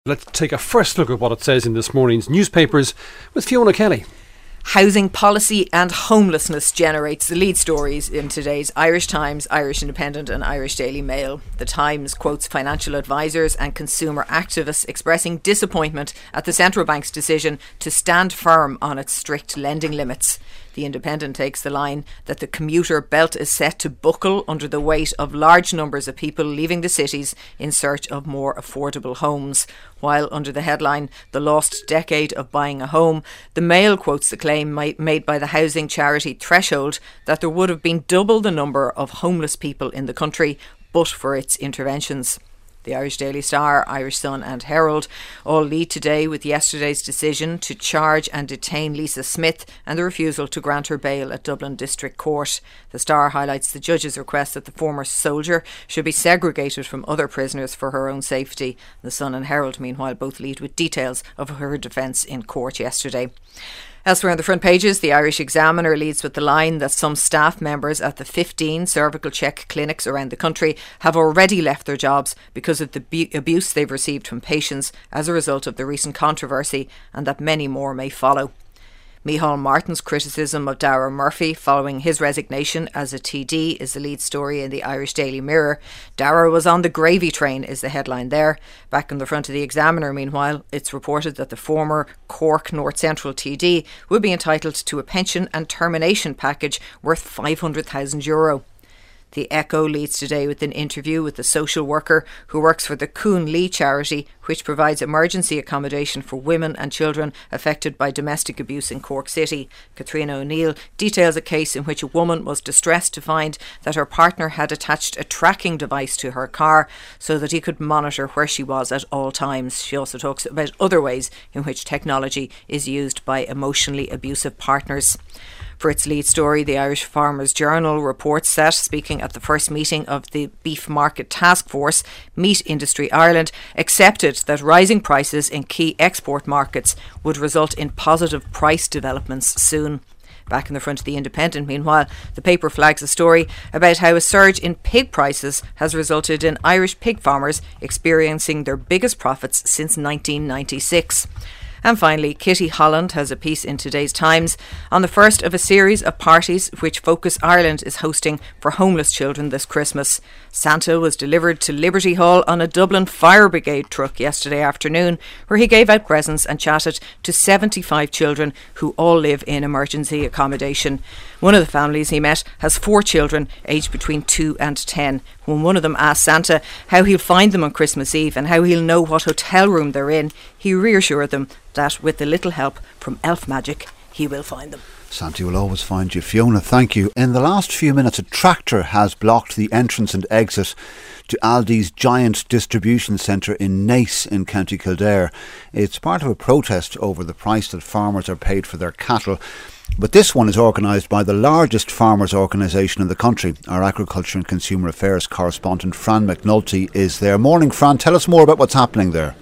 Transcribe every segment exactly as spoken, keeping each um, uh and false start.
Let's take a first look at what it says in this morning's newspapers with Fiona Kelly. Housing policy and homelessness generates the lead stories in today's Irish Times, Irish Independent and Irish Daily Mail. The Times quotes financial advisors and consumer activists expressing disappointment at the central bank's decision to stand firm on its strict lending limits. The Independent takes the line that the commuter belt is set to buckle under the weight of large numbers of people leaving the cities in search of more affordable homes. While under the headline, The Lost Decade of Buying a Home, the Mail quotes the claim made by the housing charity Threshold that there would have been double the number of homeless people in the country but for its interventions. The Irish Daily Star, Irish Sun and Herald all lead today with yesterday's decision to charge and detain Lisa Smith and the refusal to grant her bail at Dublin District Court. The Star highlights the judge's request that the former soldier should be segregated from other prisoners for her own safety. The Sun and Herald, meanwhile, both lead with details of her defence in court yesterday. Elsewhere on the front pages, the Irish Examiner leads with the line that some staff members at the fifteen cervical check clinics around the country have already left their jobs because of the bu- abuse they've received from patients as a result of the recent controversy, and that many more may follow. Micheál Martin's criticism of Darragh Murphy following his resignation as a T D is the lead story in the Irish Daily Mirror. Darragh was on the gravy train is the headline there. Back on the front of the Examiner, meanwhile, it's reported that the former Cork North Central T D would be entitled to a pension and termination package worth five hundred thousand euro. The Echo leads today with an interview with the social worker who works for the Coon Lee charity, which provides emergency accommodation for women and children affected by domestic abuse in Cork City. Katrina O'Neill details a case in which a woman was distressed to find that her partner had attached a tracking device to her car so that he could monitor where she was at all times. She also talks about other ways in which technology is used by emotionally abusive partners. For its lead story, the Irish Farmers Journal reports that, speaking at the first meeting of the Beef Market Task Force, Meat Industry Ireland accepted that rising prices in key export markets would result in positive price developments soon. Back in the front of the Independent, meanwhile, the paper flags a story about how a surge in pig prices has resulted in Irish pig farmers experiencing their biggest profits since nineteen ninety-six. And finally, Kitty Holland has a piece in today's Times on the first of a series of parties which Focus Ireland is hosting for homeless children this Christmas. Santa was delivered to Liberty Hall on a Dublin Fire Brigade truck yesterday afternoon, where he gave out presents and chatted to seventy-five children who all live in emergency accommodation. One of the families he met has four children aged between two and ten. When one of them asked Santa how he'll find them on Christmas Eve and how he'll know what hotel room they're in, he reassured them that with a little help from elf magic, he will find them. Santa will always find you. Fiona, thank you. In the last few minutes, a tractor has blocked the entrance and exit to Aldi's giant distribution centre in Naas in County Kildare. It's part of a protest over the price that farmers are paid for their cattle. But this one is organised by the largest farmers' organisation in the country. Our Agriculture and Consumer Affairs correspondent Fran McNulty is there. Morning, Fran. Tell us more about what's happening there.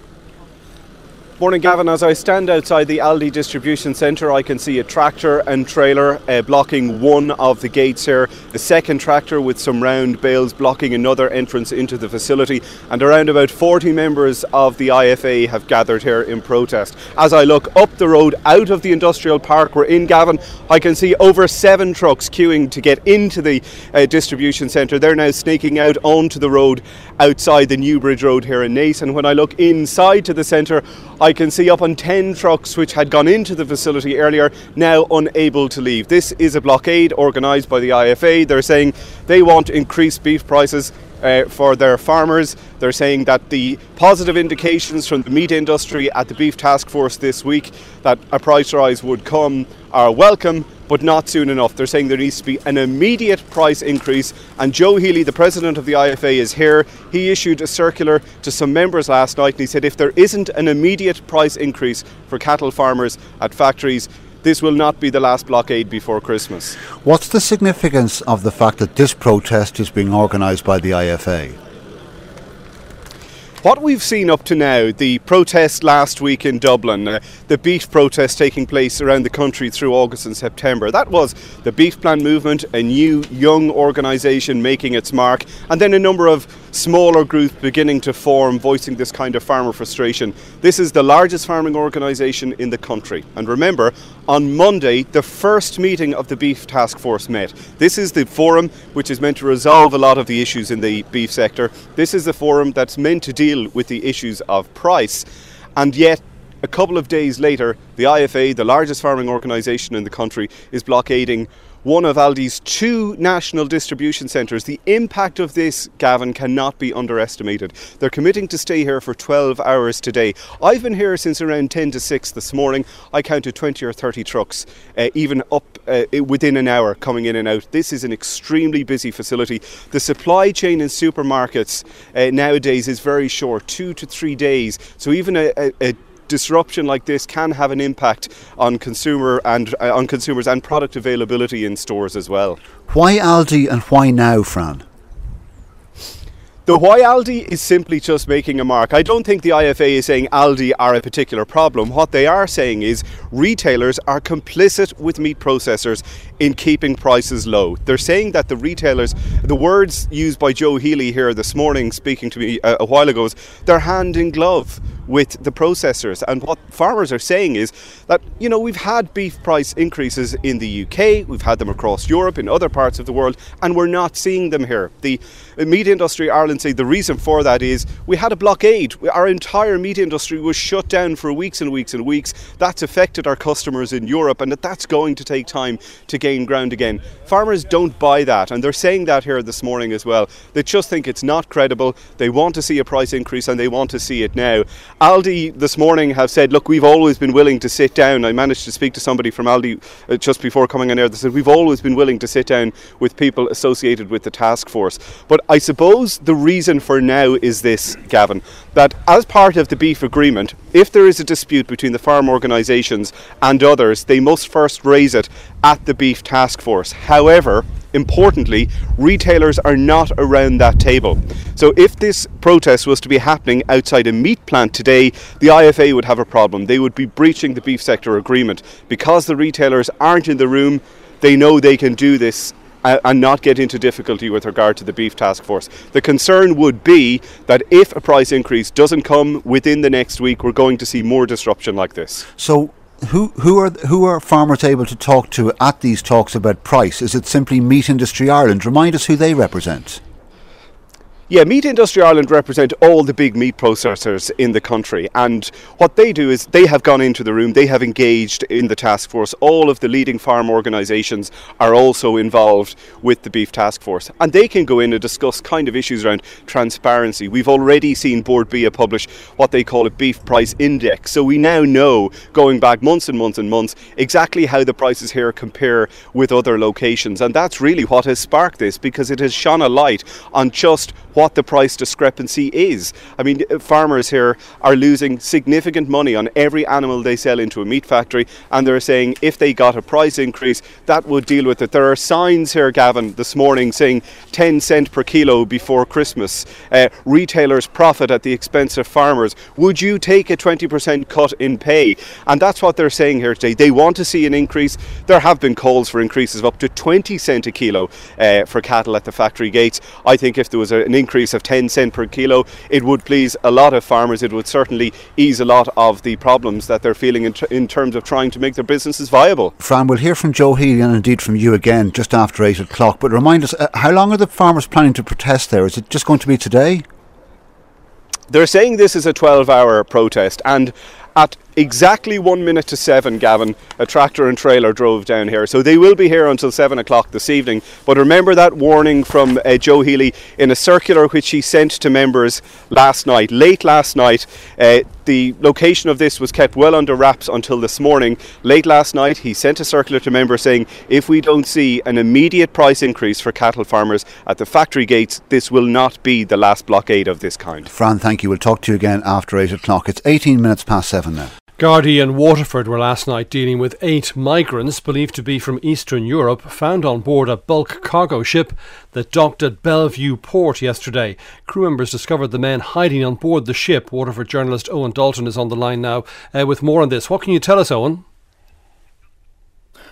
Morning, Gavin. As I stand outside the Aldi distribution centre, I can see a tractor and trailer uh, blocking one of the gates here. The second tractor with some round bales blocking another entrance into the facility. And around about forty members of the I F A have gathered here in protest. As I look up the road out of the industrial park we're in, Gavin, I can see over seven trucks queuing to get into the uh, distribution centre. They're now snaking out onto the road outside the Newbridge Road here in Naas. And when I look inside to the centre, I can see up on ten trucks which had gone into the facility earlier, now unable to leave. This is a blockade organised by the I F A. They're saying they want increased beef prices uh, for their farmers. They're saying that the positive indications from the meat industry at the Beef Task Force this week that a price rise would come are welcome, but not soon enough. They're saying there needs to be an immediate price increase, and Joe Healy, the president of the I F A, is here. He issued a circular to some members last night, and he said if there isn't an immediate price increase for cattle farmers at factories, this will not be the last blockade before Christmas. What's the significance of the fact that this protest is being organised by the I F A? What we've seen up to now, the protest last week in Dublin, uh, the beef protest taking place around the country through August and September, that was the Beef Plan Movement, a new young organisation making its mark, and then a number of smaller groups beginning to form, voicing this kind of farmer frustration. This is the largest farming organisation in the country. And remember, on Monday, the first meeting of the Beef Task Force met. This is the forum which is meant to resolve a lot of the issues in the beef sector. This is the forum that's meant to deal with the issues of price. And yet, a couple of days later, the I F A, the largest farming organisation in the country, is blockading one of Aldi's two national distribution centres. The impact of this, Gavin, cannot be underestimated. They're committing to stay here for twelve hours today. I've been here since around ten to six this morning. I counted twenty or thirty trucks, uh, even up uh, within an hour, coming in and out. This is an extremely busy facility. The supply chain in supermarkets uh, nowadays is very short, two to three days. So even a, a, a disruption like this can have an impact on consumer and uh, on consumers and product availability in stores as well. Why Aldi and why now, Fran? The why Aldi is simply just making a mark. I don't think the I F A is saying Aldi are a particular problem. What they are saying is retailers are complicit with meat processors in keeping prices low. They're saying that the retailers, the words used by Joe Healy here this morning speaking to me a, a while ago, is they're hand in glove with the processors. And what farmers are saying is that, you know, we've had beef price increases in the U K, we've had them across Europe, in other parts of the world, and we're not seeing them here. The meat industry Ireland say the reason for that is we had a blockade. Our entire meat industry was shut down for weeks and weeks and weeks. That's affected our customers in Europe, and that that's going to take time to gain ground again. Farmers don't buy that, and they're saying that here this morning as well. They just think it's not credible. They want to see a price increase, and they want to see it now. Aldi this morning have said, look, we've always been willing to sit down. I managed to speak to somebody from Aldi uh, just before coming on air. They said we've always been willing to sit down with people associated with the task force. But I suppose the reason for now is this, Gavin, that as part of the beef agreement, if there is a dispute between the farm organisations and others, they must first raise it at the beef task force. However, importantly, retailers are not around that table. So if this protest was to be happening outside a meat plant today, the I F A would have a problem. They would be breaching the beef sector agreement. Because the retailers aren't in the room, they know they can do this uh, and not get into difficulty with regard to the beef task force. The concern would be that if a price increase doesn't come within the next week, we're going to see more disruption like this. So Who who are who are farmers able to talk to at these talks about price? Is it simply Meat Industry Ireland? Remind us who they represent. Yeah, Meat Industry Ireland represent all the big meat processors in the country, and what they do is they have gone into the room, they have engaged in the task force. All of the leading farm organisations are also involved with the beef task force, and they can go in and discuss kind of issues around transparency. We've already seen Board B I A publish what they call a beef price index, so we now know, going back months and months and months, exactly how the prices here compare with other locations, and that's really what has sparked this, because it has shone a light on just what the price discrepancy is. I mean, farmers here are losing significant money on every animal they sell into a meat factory, and they're saying if they got a price increase, that would deal with it. There are signs here, Gavin, this morning saying ten cent per kilo before Christmas. Uh, retailers profit at the expense of farmers. Would you take a twenty percent cut in pay? And that's what they're saying here today. They want to see an increase. There have been calls for increases of up to twenty cent a kilo uh, for cattle at the factory gates. I think if there was a, an increase of ten cent per kilo, it would please a lot of farmers. It would certainly ease a lot of the problems that they're feeling in, t- in terms of trying to make their businesses viable. Fran, we'll hear from Joe Healy and indeed from you again just after eight o'clock, but remind us, uh, how long are the farmers planning to protest there? Is it just going to be today? They're saying this is a twelve hour protest, and at exactly one minute to seven, Gavin, a tractor and trailer drove down here. So they will be here until seven o'clock this evening. But remember that warning from uh, Joe Healy in a circular which he sent to members last night, late last night. Uh, the location of this was kept well under wraps until this morning. Late last night, he sent a circular to members saying, if we don't see an immediate price increase for cattle farmers at the factory gates, this will not be the last blockade of this kind. Fran, thank you. We'll talk to you again after eight o'clock. It's eighteen minutes past seven now. Gardaí and Waterford were last night dealing with eight migrants believed to be from Eastern Europe found on board a bulk cargo ship that docked at Bellevue port yesterday. Crew members discovered the men hiding on board the ship. Waterford journalist Owen Dalton is on the line now uh, with more on this. What can you tell us, Owen?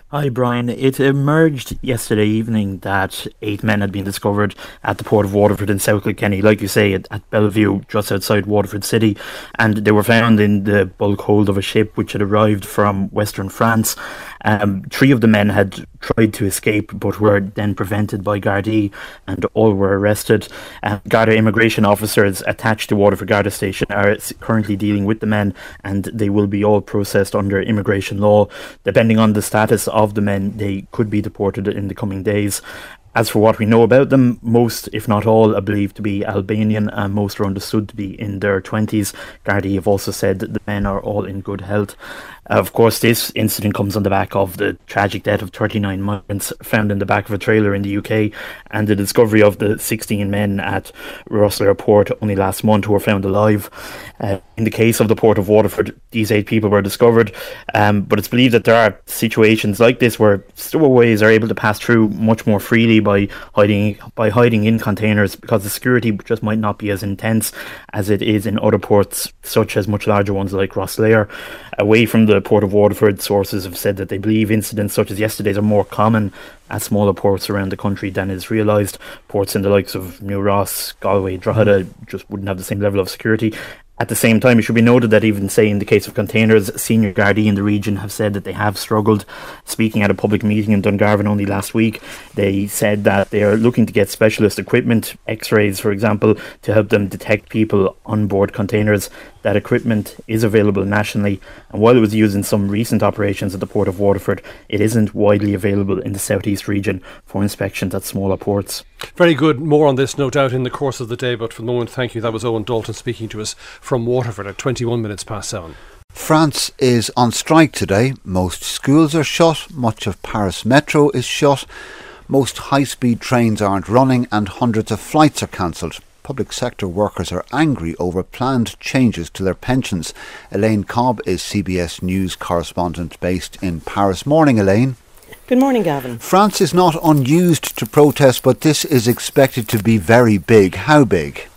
Hi Brian, it emerged yesterday evening that eight men had been discovered at the port of Waterford in South Kilkenny, like you say, at, at Bellevue, just outside Waterford City, and they were found in the bulk hold of a ship which had arrived from western France. Um, three of the men had tried to escape but were then prevented by Gardaí, and all were arrested. Uh, Garda immigration officers attached to Waterford Garda Station are currently dealing with the men, and they will be all processed under immigration law. Depending on the status of the men, they could be deported in the coming days. As for what we know about them, most, if not all, are believed to be Albanian, and most are understood to be in their twenties. Gardaí have also said that the men are all in good health. Of course, this incident comes on the back of the tragic death of thirty-nine migrants found in the back of a trailer in the U K, and the discovery of the sixteen men at Rosslare Port only last month who were found alive. Uh, in the case of the Port of Waterford, these eight people were discovered, um, but it's believed that there are situations like this where stowaways are able to pass through much more freely by hiding by hiding in containers, because the security just might not be as intense as it is in other ports, such as much larger ones like Rosslare. Away from the Port of Waterford, sources have said that they believe incidents such as yesterday's are more common at smaller ports around the country than is realised. Ports in the likes of New Ross, Galway, Drogheda just wouldn't have the same level of security. At the same time, it should be noted that even, say, in the case of containers, senior Gardaí in the region have said that they have struggled. Speaking at a public meeting in Dungarvan only last week, they said that they are looking to get specialist equipment, X-rays, for example, to help them detect people on board containers. That equipment is available nationally, and while it was used in some recent operations at the Port of Waterford, it isn't widely available in the southeast region for inspections at smaller ports. Very good. More on this, no doubt, in the course of the day, but for the moment, thank you. That was Owen Dalton speaking to us from Waterford at twenty-one minutes past seven. France is on strike today. Most schools are shut, much of Paris Metro is shut, most high-speed trains aren't running, and hundreds of flights are cancelled. Public sector workers are angry over planned changes to their pensions. Elaine Cobb is C B S News correspondent based in Paris. Morning, Elaine. Good morning, Gavin. France is not unused to protest, but this is expected to be very big. How big?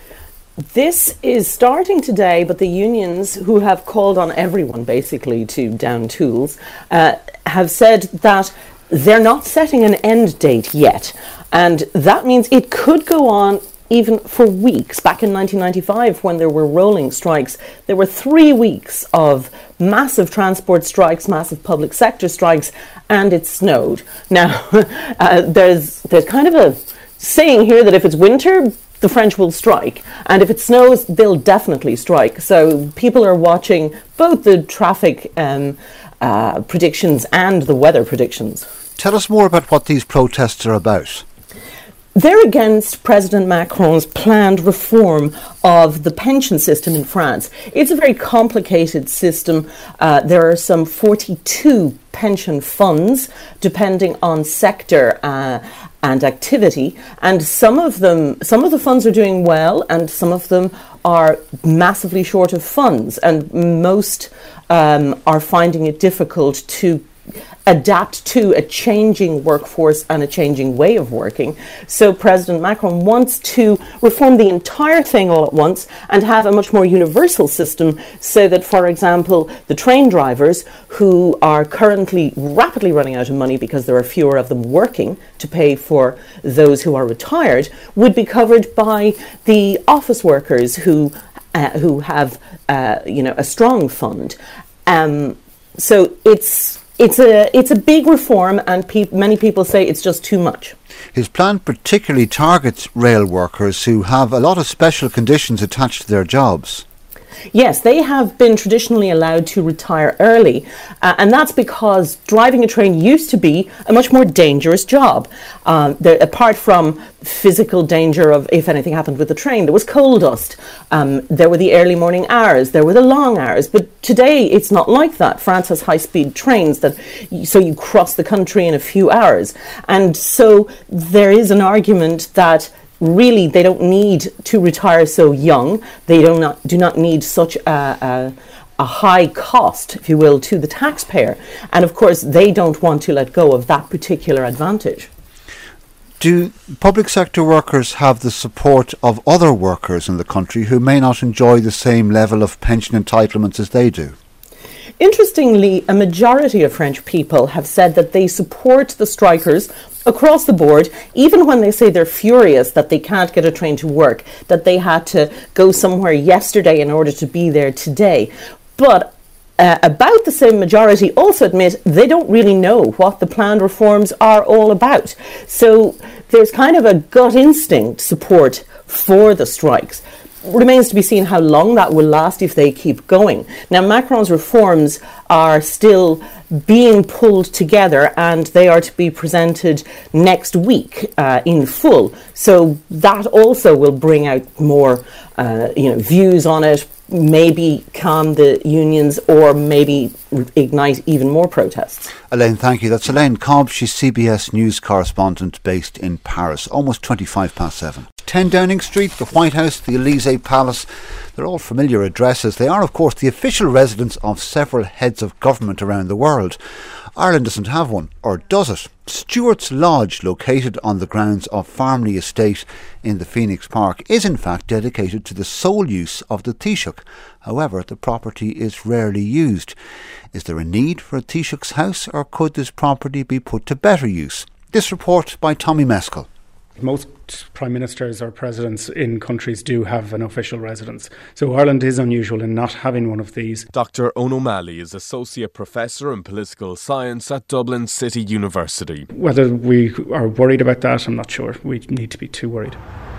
This is starting today, but the unions, who have called on everyone basically to down tools, uh, have said that they're not setting an end date yet. And that means it could go on even for weeks. Back in nineteen ninety-five, when there were rolling strikes, there were three weeks of massive transport strikes, massive public sector strikes, and it snowed. Now, uh, there's there's kind of a saying here that if it's winter, the French will strike, and if it snows, they'll definitely strike. So people are watching both the traffic um, uh, predictions and the weather predictions. Tell us more about what these protests are about. They're against President Macron's planned reform of the pension system in France. It's a very complicated system. Uh, there are some forty-two pension funds, depending on sector uh, and activity, and some of them, some of the funds are doing well, and some of them are massively short of funds, and most um, are finding it difficult to adapt to a changing workforce and a changing way of working. So President Macron wants to reform the entire thing all at once and have a much more universal system, so that, for example, the train drivers, who are currently rapidly running out of money because there are fewer of them working to pay for those who are retired, would be covered by the office workers who uh, who have uh, you know a strong fund. Um, so it's It's a it's a big reform, and pe- many people say it's just too much. His plan particularly targets rail workers who have a lot of special conditions attached to their jobs. Yes, they have been traditionally allowed to retire early, uh, and that's because driving a train used to be a much more dangerous job. Um, there, apart from physical danger of if anything happened with the train, there was coal dust, um, there were the early morning hours, there were the long hours, but today it's not like that. France has high-speed trains that, so you cross the country in a few hours, and so there is an argument that really they don't need to retire so young. They do not do not need such a, a, a high cost, if you will, to the taxpayer. And of course, they don't want to let go of that particular advantage. Do public sector workers have the support of other workers in the country who may not enjoy the same level of pension entitlements as they do? Interestingly, a majority of French people have said that they support the strikers across the board, even when they say they're furious that they can't get a train to work, that they had to go somewhere yesterday in order to be there today. But Uh, about the same majority also admit they don't really know what the planned reforms are all about. So there's kind of a gut instinct support for the strikes. Remains to be seen how long that will last if they keep going. Now, Macron's reforms are still being pulled together and they are to be presented next week uh, in full. So that also will bring out more uh, you know, views on it, maybe calm the unions or maybe ignite even more protests. Elaine, thank you. That's Elaine Cobb. She's C B S News correspondent based in Paris. Almost twenty-five past seven. ten Downing Street, the White House, the Elysee Palace. They're all familiar addresses. They are, of course, the official residence of several heads of government around the world. Ireland doesn't have one, or does it? Stewart's Lodge, located on the grounds of Farmley Estate in the Phoenix Park, is in fact dedicated to the sole use of the Taoiseach. However, the property is rarely used. Is there a need for a Taoiseach's house, or could this property be put to better use? This report by Tommy Meskel. Most prime ministers or presidents in countries do have an official residence. So Ireland is unusual in not having one of these. Doctor Eoin O'Malley is Associate Professor in Political Science at Dublin City University. Whether we are worried about that, I'm not sure. We need to be too worried.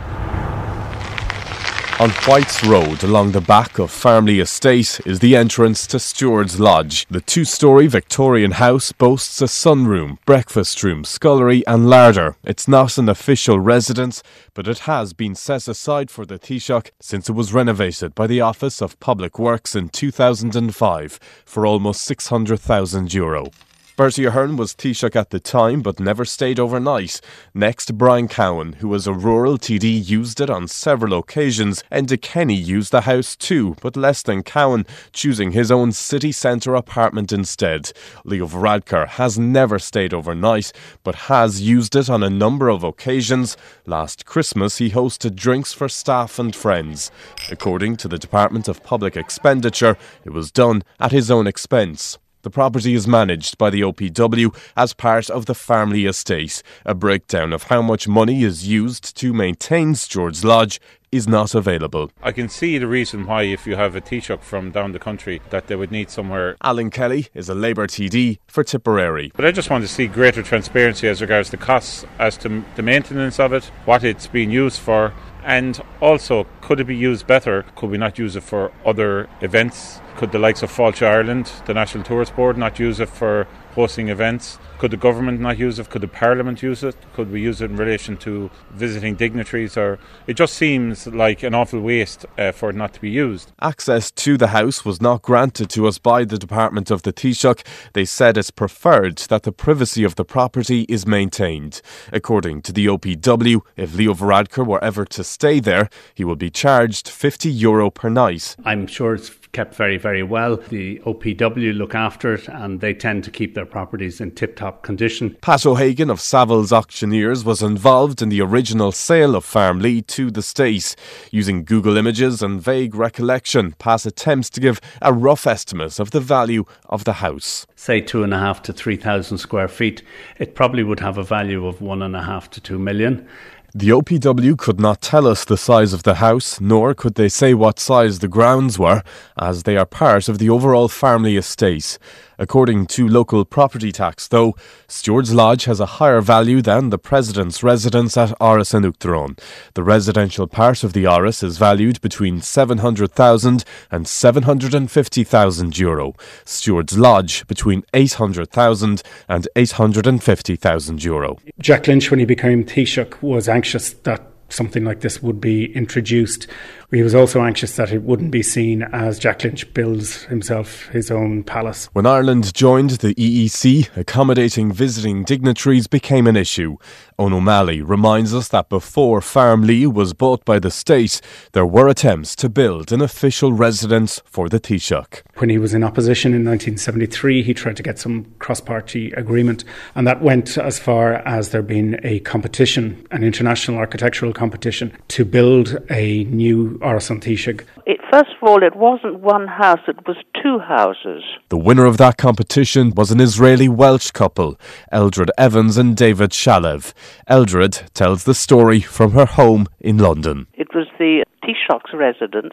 On White's Road, along the back of Farmley Estate, is the entrance to Stewart's Lodge. The two-storey Victorian house boasts a sunroom, breakfast room, scullery and larder. It's not an official residence, but it has been set aside for the Taoiseach since it was renovated by the Office of Public Works in two thousand five for almost six hundred thousand euro. Bertie Ahern was Taoiseach at the time but never stayed overnight. Next, Brian Cowan, who was a rural T D, used it on several occasions. Enda Kenny used the house too, but less than Cowan, choosing his own city centre apartment instead. Leo Varadkar has never stayed overnight but has used it on a number of occasions. Last Christmas he hosted drinks for staff and friends. According to the Department of Public Expenditure, it was done at his own expense. The property is managed by the O P W as part of the Farmley Estate. A breakdown of how much money is used to maintain Stewart's Lodge is not available. I can see the reason why, if you have a Taoiseach from down the country, that they would need somewhere. Alan Kelly is a Labour T D for Tipperary. But I just want to see greater transparency as regards the costs, as to the maintenance of it, what it's being used for, and also, could it be used better? Could we not use it for other events? Could the likes of Fáilte Ireland, the National Tourist Board, not use it for hosting events? Could the government not use it? Could the Parliament use it? Could we use it in relation to visiting dignitaries? Or it just seems like an awful waste uh, for it not to be used. Access to the house was not granted to us by the Department of the Taoiseach. They said it's preferred that the privacy of the property is maintained. According to the O P W, if Leo Varadkar were ever to stay there, he will be charged fifty euro per night. I'm sure it's kept very, very well. The O P W look after it and they tend to keep their properties in tip-top condition. Pat O'Hagan of Savills Auctioneers was involved in the original sale of Farmley to the state. Using Google Images and vague recollection, Pat attempts to give a rough estimate of the value of the house. Say two and a half to three thousand square feet, it probably would have a value of one and a half to two million. The O P W could not tell us the size of the house, nor could they say what size the grounds were, as they are part of the overall Farmley estate. According to local property tax, though, Stewart's Lodge has a higher value than the President's residence at Áras an Uachtaráin. The residential part of the Áras is valued between seven hundred thousand and seven hundred fifty thousand euro. Stewart's Lodge between eight hundred thousand and eight hundred fifty thousand euro. Jack Lynch, when he became Taoiseach, was anxious that something like this would be introduced. He was also anxious that it wouldn't be seen as Jack Lynch builds himself his own palace. When Ireland joined the E E C, accommodating visiting dignitaries became an issue. Eoin O'Malley reminds us that before Farmley was bought by the state, there were attempts to build an official residence for the Taoiseach. When he was in opposition in nineteen seventy-three, he tried to get some cross-party agreement, and that went as far as there being a competition, an international architectural competition to build a new Áras an Taoiseach. It, first of all, it wasn't one house, it was two houses. The winner of that competition was an Israeli-Welsh couple, Eldred Evans and David Shalev. Eldred tells the story from her home in London. It was the Taoiseach's residence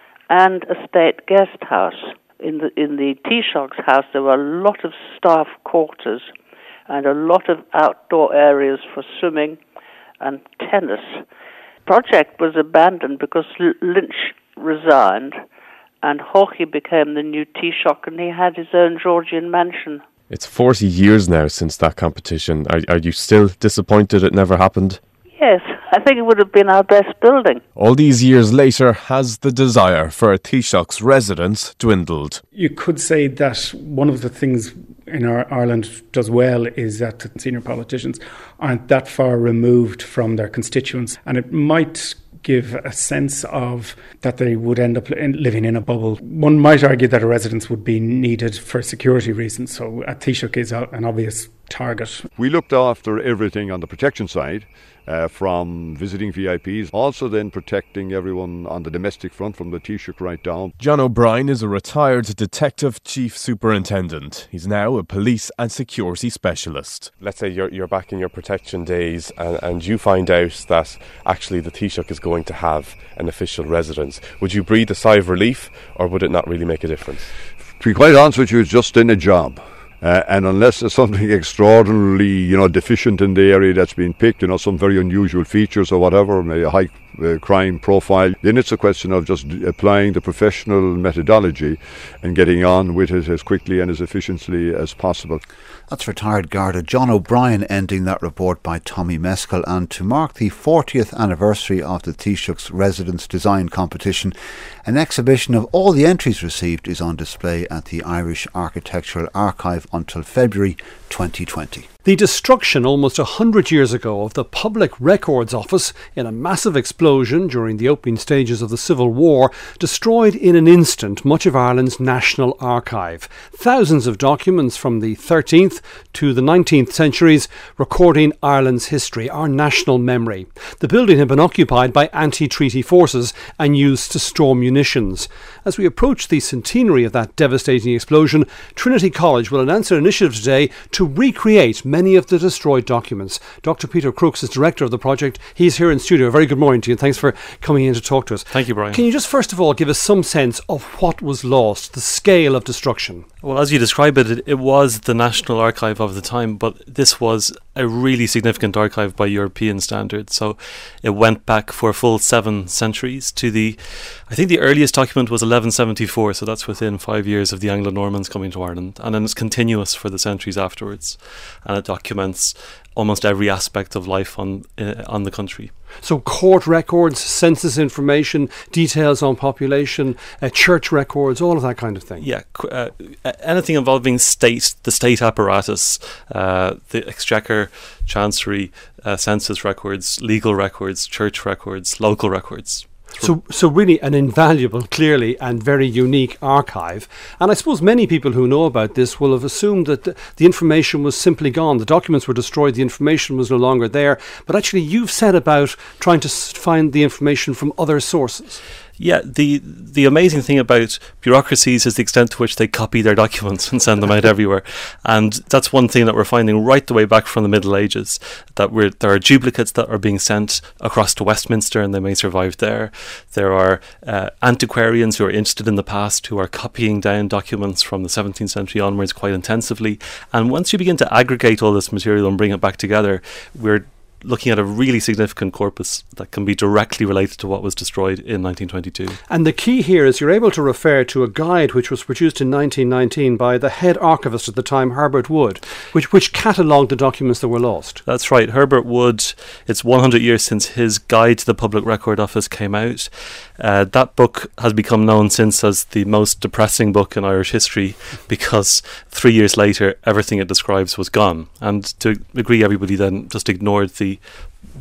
and a state guest house. In the in the Taoiseach's house, there were a lot of staff quarters and a lot of outdoor areas for swimming and tennis. The project was abandoned because Lynch resigned and Haughey became the new Taoiseach, and he had his own Georgian mansion. It's forty years now since that competition. Are, are you still disappointed it never happened? Yes, I think it would have been our best building. All these years later, has the desire for a Taoiseach's residence dwindled? You could say that one of the things in our Ireland does well is that senior politicians aren't that far removed from their constituents, and it might give a sense of that they would end up living in a bubble. One might argue that a residence would be needed for security reasons, so a Taoiseach is an obvious target. We looked after everything on the protection side, uh, from visiting V I Ps, also then protecting everyone on the domestic front from the Taoiseach right down. John O'Brien is a retired detective chief superintendent. He's now a police and security specialist. Let's say you're, you're back in your protection days and, and you find out that actually the Taoiseach is going to have an official residence. Would you breathe a sigh of relief, or would it not really make a difference? To be quite honest with you, it's just in a job. Uh, and unless there's something extraordinarily, you know, deficient in the area that's been picked, you know, some very unusual features or whatever, maybe a high uh, crime profile, then it's a question of just applying the professional methodology and getting on with it as quickly and as efficiently as possible. That's retired Garda John O'Brien ending that report by Tommy Mescal. And to mark the fortieth anniversary of the Taoiseach's Residence Design Competition, an exhibition of all the entries received is on display at the Irish Architectural Archive until February twenty twenty. The destruction almost a hundred years ago of the Public Records Office in a massive explosion during the opening stages of the Civil War destroyed in an instant much of Ireland's National Archive. Thousands of documents from the thirteenth to the nineteenth centuries recording Ireland's history, our national memory. The building had been occupied by anti-treaty forces and used to store munitions. As we approach the centenary of that devastating explosion, Trinity College will announce an initiative today to recreate many of the destroyed documents. Doctor Peter Crooks is director of the project. He's here in studio. A very good morning to you, and thanks for coming in to talk to us. Thank you, Brian. Can you just first of all give us some sense of what was lost, the scale of destruction? Well, as you describe it, it, it was the National Archive of the time, but this was a really significant archive by European standards. So it went back for a full seven centuries to the, I think the earliest document was eleven seventy-four, so that's within five years of the Anglo-Normans coming to Ireland. And then it's continuous for the centuries afterwards. And it documents almost every aspect of life on uh, on the country. So court records, census information, details on population, uh, church records, all of that kind of thing. Yeah, uh, anything involving state, the state apparatus, uh, the Exchequer, Chancery, uh, census records, legal records, church records, local records. So so really an invaluable, clearly, and very unique archive. And I suppose many people who know about this will have assumed that the, the information was simply gone. The documents were destroyed, the information was no longer there. But actually you've set about trying to find the information from other sources. Yeah, the the amazing thing about bureaucracies is the extent to which they copy their documents and send them out everywhere. And that's one thing that we're finding right the way back from the Middle Ages, that we're, there are duplicates that are being sent across to Westminster and they may survive there. There are uh, antiquarians who are interested in the past who are copying down documents from the seventeenth century onwards quite intensively. And once you begin to aggregate all this material and bring it back together, we're looking at a really significant corpus that can be directly related to what was destroyed in nineteen twenty-two. And the key here is you're able to refer to a guide which was produced in nineteen nineteen by the head archivist at the time, Herbert Wood, which which catalogued the documents that were lost. That's right. Herbert Wood, it's one hundred years since his guide to the Public Record Office came out. Uh, that book has become known since as the most depressing book in Irish history because three years later everything it describes was gone. And to agree, everybody then just ignored the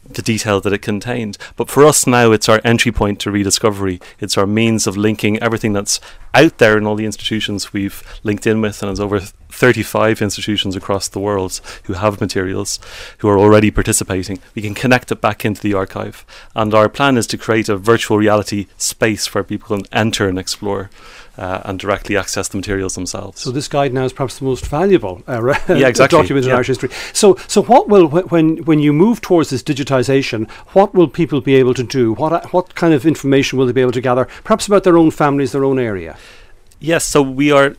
the detail that it contained. But for us now, it's our entry point to rediscovery. It's our means of linking everything that's out there in all the institutions we've linked in with, and there's over thirty-five institutions across the world who have materials, who are already participating. We can connect it back into the archive. And our plan is to create a virtual reality space where people can enter and explore Uh, and directly access the materials themselves. So this guide now is perhaps the most valuable uh, re- yeah, exactly. document in yeah. Irish history. So, so what will wh- when when you move towards this digitisation, what will people be able to do? What what kind of information will they be able to gather? Perhaps about their own families, their own area. Yes. So we are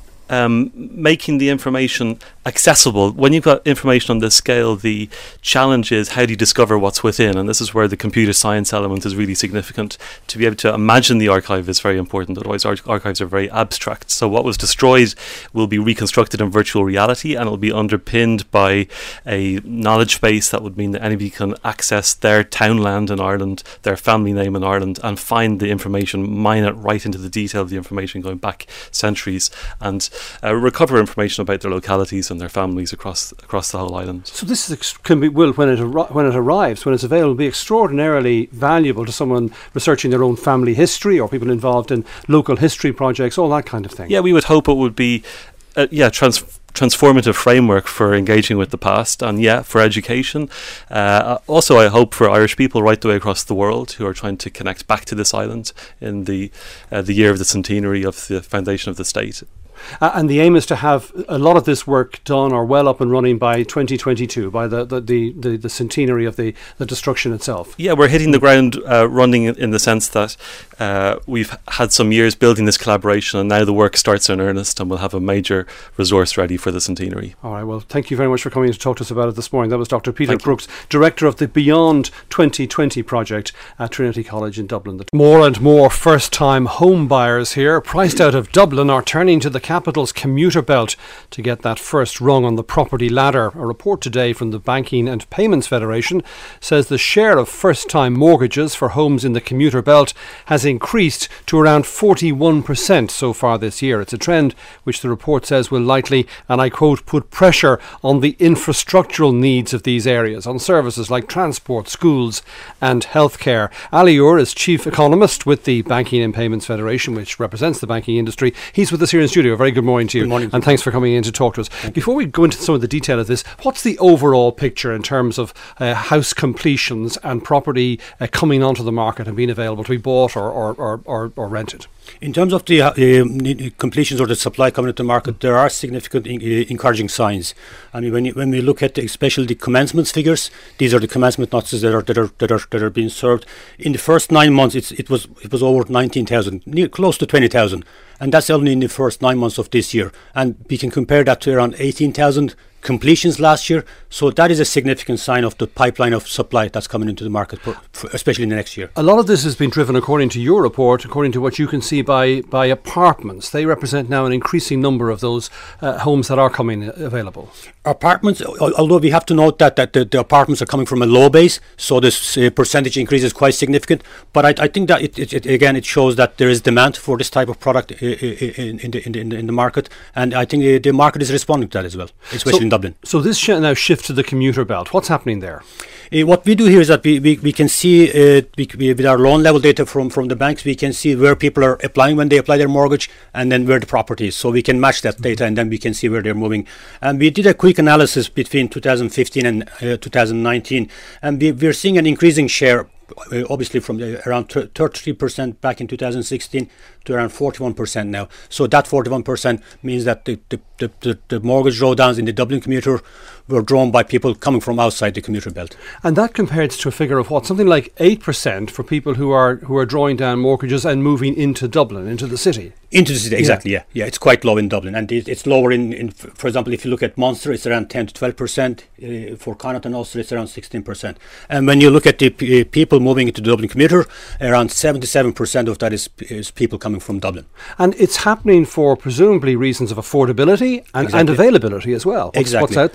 um, making the information accessible. When you've got information on this scale, the challenge is how do you discover what's within, and this is where the computer science element is really significant. To be able to imagine the archive is very important, otherwise ar- archives are very abstract. So what was destroyed will be reconstructed in virtual reality, and it will be underpinned by a knowledge base that would mean that anybody can access their townland in Ireland, their family name in Ireland, and find the information, mine it right into the detail of the information going back centuries, and uh, recover information about their localities and their families across across the whole island. So this is ex- can be will when it ar- when it arrives, when it's available, be extraordinarily valuable to someone researching their own family history or people involved in local history projects, all that kind of thing. Yeah, we would hope it would be, uh, yeah, trans. transformative framework for engaging with the past, and yeah, for education. Uh, also, I hope for Irish people right the way across the world who are trying to connect back to this island in the uh, the year of the centenary of the foundation of the state. Uh, and the aim is to have a lot of this work done or well up and running by twenty twenty-two, by the the, the, the, the centenary of the, the destruction itself. Yeah, we're hitting the ground uh, running in, in the sense that uh, we've had some years building this collaboration, and now the work starts in earnest, and we'll have a major resource ready for the centenary. All right, well, thank you very much for coming to talk to us about it this morning. That was Doctor Peter Thank Brooks, you. Director of the Beyond twenty twenty project at Trinity College in Dublin. More and more first-time home buyers here, priced out of Dublin, are turning to the capital's commuter belt to get that first rung on the property ladder. A report today from the Banking and Payments Federation says the share of first-time mortgages for homes in the commuter belt has increased to around forty-one percent so far this year. It's a trend which the report says will likely, and I quote, put pressure on the infrastructural needs of these areas, on services like transport, schools and healthcare. Ali Ure is Chief Economist with the Banking and Payments Federation, which represents the banking industry. He's with us here in studio. Very good morning to you. Good morning. And thanks for coming in to talk to us. Before we go into some of the detail of this, what's the overall picture in terms of uh, house completions and property uh, coming onto the market and being available to be bought or, or, or, or, or rented? In terms of the uh, completions or the supply coming into the market, there are significant in, uh, encouraging signs. I mean, when you, when we look at the, especially the commencements figures, these are the commencement notices that are that are that are that are being served. In the first nine months, it's, it was it was over nineteen thousand, near close to twenty thousand, and that's only in the first nine months of this year. And we can compare that to around eighteen thousand completions last year. So that is a significant sign of the pipeline of supply that's coming into the market, for, for especially in the next year. A lot of this has been driven, according to your report, according to what you can see, by, by apartments. They represent now an increasing number of those uh, homes that are coming available. Apartments, although we have to note that, that the, the apartments are coming from a low base, so this uh, percentage increase is quite significant. But I, I think that, it, it, it, again, it shows that there is demand for this type of product in, in, in, the, in, the, in the market. And I think the, the market is responding to that as well, especially so, in Dublin. So this sh- now shifts to the commuter belt. What's happening there? Uh, what we do here is that we, we, we can see uh, we, we, with our loan level data from, from the banks, we can see where people are applying when they apply their mortgage, and then where the property is. So we can match that data, and then we can see where they're moving. And we did a quick analysis between two thousand fifteen and uh, two thousand nineteen, and we, we're seeing an increasing share, uh, obviously from the, around thirty-three percent back in two thousand sixteen to around forty-one percent now. So that forty-one percent means that the, the, the, the, the mortgage drawdowns in the Dublin commuter were drawn by people coming from outside the commuter belt. And that compares to a figure of what? Something like eight percent for people who are who are drawing down mortgages and moving into Dublin, into the city. Into the city, exactly, yeah. Yeah, yeah, it's quite low in Dublin. And it, it's lower in, in, for example, if you look at Munster, it's around ten to twelve percent. Uh, for Connaught and Ulster, it's around sixteen percent. And when you look at the p- people moving into the Dublin commuter, around seventy-seven percent of that is, is people coming from Dublin. And it's happening for presumably reasons of affordability and, exactly. and availability as well. What's, exactly. What's out there?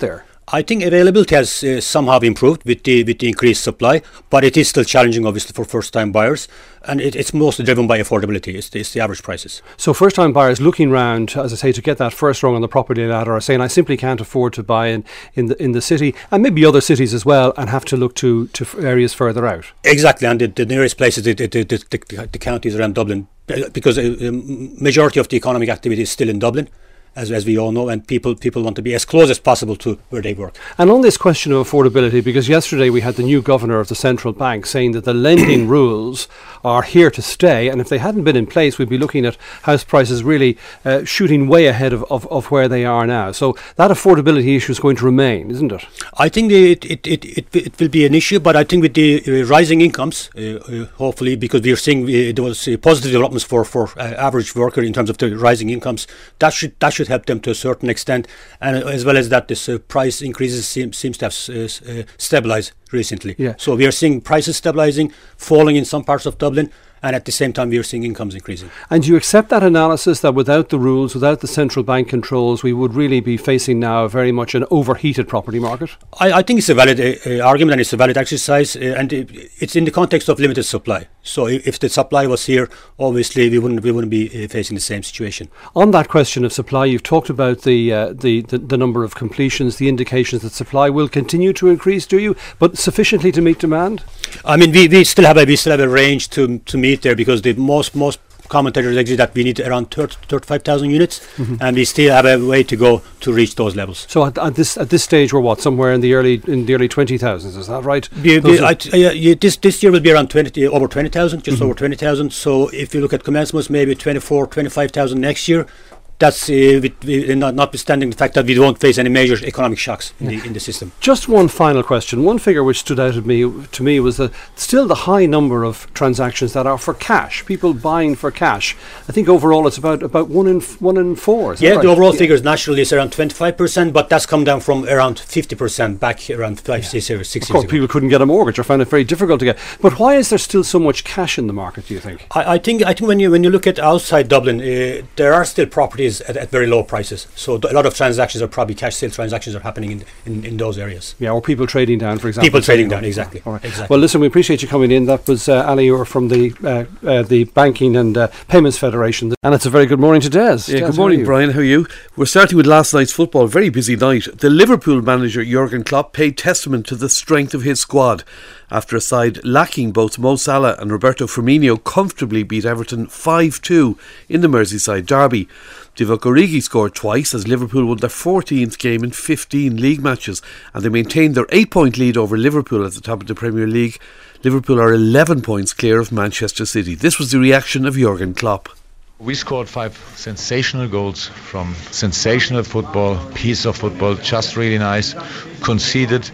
I think availability has uh, somehow improved with the with the increased supply, but it is still challenging, obviously, for first-time buyers, and it, it's mostly driven by affordability. It's the, it's the average prices. So first-time buyers looking round, as I say, to get that first rung on the property ladder are saying, I simply can't afford to buy in, in the in the city, and maybe other cities as well, and have to look to, to areas further out. Exactly, and the, the nearest places, the, the, the, the, the counties around Dublin, because the majority of the economic activity is still in Dublin, As, as we all know, and people people want to be as close as possible to where they work. And on this question of affordability, because yesterday we had the new governor of the central bank saying that the lending rules are here to stay, and if they hadn't been in place, we'd be looking at house prices really uh, shooting way ahead of, of, of where they are now. So that affordability issue is going to remain, isn't it? I think the, it, it, it, it, it will be an issue, but I think with the uh, rising incomes, uh, uh, hopefully, because we are seeing uh, there was uh, positive developments for, for uh, average worker in terms of the rising incomes, that should that should help them to a certain extent, and as well as that, this uh, price increases seem, seems to have uh, uh, stabilized recently. Yeah. So we are seeing prices stabilizing, falling in some parts of Dublin, and at the same time we are seeing incomes increasing. And do you accept that analysis that without the rules, without the central bank controls, we would really be facing now very much an overheated property market? I, I think it's a valid uh, argument, and it's a valid exercise, uh, and it, it's in the context of limited supply. So if, if the supply was here, obviously we wouldn't we wouldn't be uh, facing the same situation. On that question of supply, you've talked about the, uh, the, the the number of completions, the indications that supply will continue to increase, do you? But sufficiently to meet demand? I mean, we, we still have a we still have a range to to meet there, because the most most commentators agree that we need around thirty-five thousand units, mm-hmm. and we still have a way to go to reach those levels. So at, at this at this stage, we're what, somewhere in the early in the early twenty thousands? Is that right? We, we, I, uh, yeah, this this year will be around twenty, over twenty thousand, just mm-hmm. over twenty thousand. So if you look at commencements, maybe twenty-four, twenty-five thousand next year. That's uh, with, with, not, notwithstanding the fact that we won't face any major economic shocks in, yeah. the, in the system. Just one final question. One figure which stood out to me, to me was that still the high number of transactions that are for cash, people buying for cash. I think overall it's about about one in f- one in four. Is yeah, that right? The overall yeah. figures naturally is around twenty-five percent, but that's come down from around fifty percent back around five, yeah. six, six, six of course, years ago. People couldn't get a mortgage or found it very difficult to get. But why is there still so much cash in the market, do you think? I, I think I think when you when you look at outside Dublin, uh, there are still properties at, at very low prices, so a lot of transactions are probably cash sale transactions are happening in, in, in those areas. Yeah, or people trading down, for example. People trading down, exactly. All right. exactly. Well, listen, we appreciate you coming in. That was uh, Ali Orr from the uh, uh, the Banking and uh, Payments Federation, and it's a very good morning to Des. Yeah, Des, good morning, how Brian. How are you? We're starting with last night's football. Very busy night. The Liverpool manager Jurgen Klopp paid testament to the strength of his squad after a side lacking both Mo Salah and Roberto Firmino comfortably beat Everton five two in the Merseyside derby. Divock Origi scored twice as Liverpool won their fourteenth game in fifteen league matches, and they maintained their eight point lead over Liverpool at the top of the Premier League. Liverpool are eleven points clear of Manchester City. This was the reaction of Jurgen Klopp. We scored five sensational goals from sensational football, piece of football, just really nice. Conceded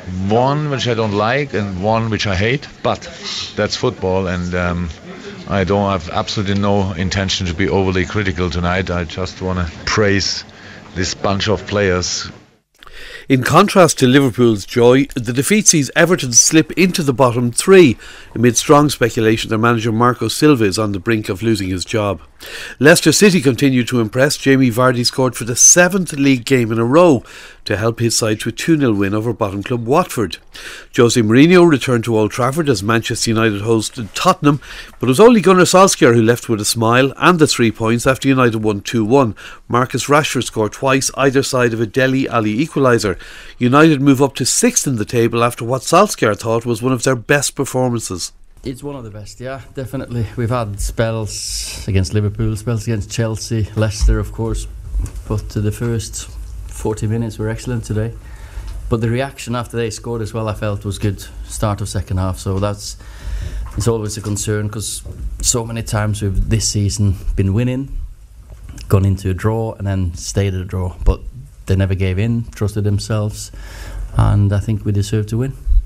one which I don't like and one which I hate, but that's football, and um, I don't have absolutely no intention to be overly critical tonight. I just want to praise this bunch of players. In contrast to Liverpool's joy, the defeat sees Everton slip into the bottom three amid strong speculation their manager Marco Silva is on the brink of losing his job. Leicester City continued to impress. Jamie Vardy scored for the seventh league game in a row to help his side to a two nil win over bottom club Watford. Jose Mourinho returned to Old Trafford as Manchester United hosted Tottenham, but it was only Gunnar Solskjaer who left with a smile and the three points after United won two one. Marcus Rashford scored twice, either side of a Dele Alli equaliser. United move up to sixth in the table after what Solskjaer thought was one of their best performances. It's one of the best, yeah, definitely. We've had spells against Liverpool, spells against Chelsea, Leicester, of course, but the first forty minutes were excellent today. But the reaction after they scored as well, I felt, was good. Start of second half, so that's it's always a concern, because so many times we've this season been winning, gone into a draw and then stayed at a draw, but they never gave in, trusted themselves, and I think we deserve to win.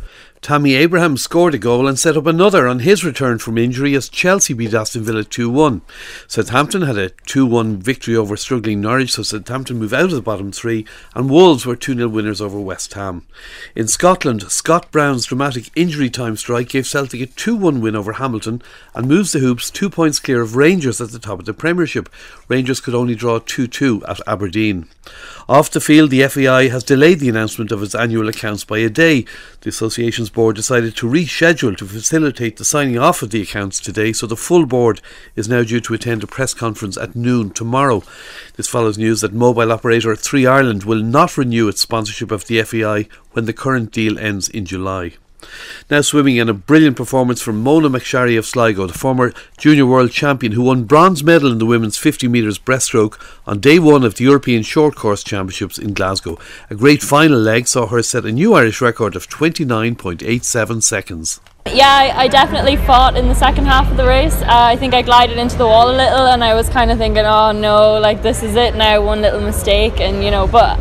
Tammy Abraham scored a goal and set up another on his return from injury as Chelsea beat Aston Villa two one. Southampton had a two one victory over struggling Norwich, so Southampton move out of the bottom three, and Wolves were two nil winners over West Ham. In Scotland, Scott Brown's dramatic injury time strike gave Celtic a two one win over Hamilton and moves the Hoops two points clear of Rangers at the top of the Premiership. Rangers could only draw two two at Aberdeen. Off the field, the F A I has delayed the announcement of its annual accounts by a day. The association's board decided to reschedule to facilitate the signing off of the accounts today, so the full board is now due to attend a press conference at noon tomorrow. This follows news that mobile operator Three Ireland will not renew its sponsorship of the F A I when the current deal ends in July. Now swimming, and a brilliant performance from Mona McSharry of Sligo, the former junior world champion who won bronze medal in the women's fifty metres breaststroke on day one of the European Short Course Championships in Glasgow. A great final leg saw her set a new Irish record of twenty-nine point eight seven seconds. Yeah, I, I definitely fought in the second half of the race. Uh, I think I glided into the wall a little, and I was kind of thinking, oh no, like this is it now, one little mistake, and you know, but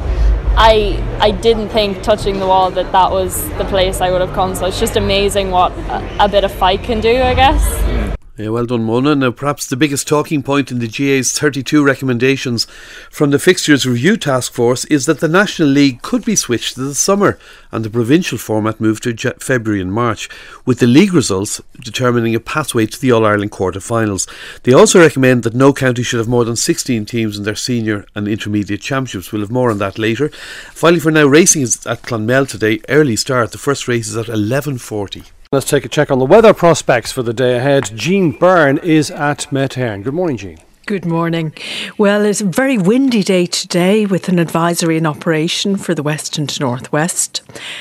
I I didn't think touching the wall that that was the place I would have come. So it's just amazing what a, a bit of fight can do, I guess. Yeah, well done, Mona. Now, perhaps the biggest talking point in the G A's thirty-two recommendations from the Fixtures Review Task Force is that the National League could be switched to the summer and the provincial format moved to February and March, with the league results determining a pathway to the All-Ireland quarter-finals. They also recommend that no county should have more than sixteen teams in their senior and intermediate championships. We'll have more on that later. Finally, for now, racing is at Clonmel today. Early start. The first race is at eleven forty. Let's take a check on the weather prospects for the day ahead. Jean Byrne is at Methern. Good morning, Jean. Good morning. Well, it's a very windy day today with an advisory in operation for the west and northwest.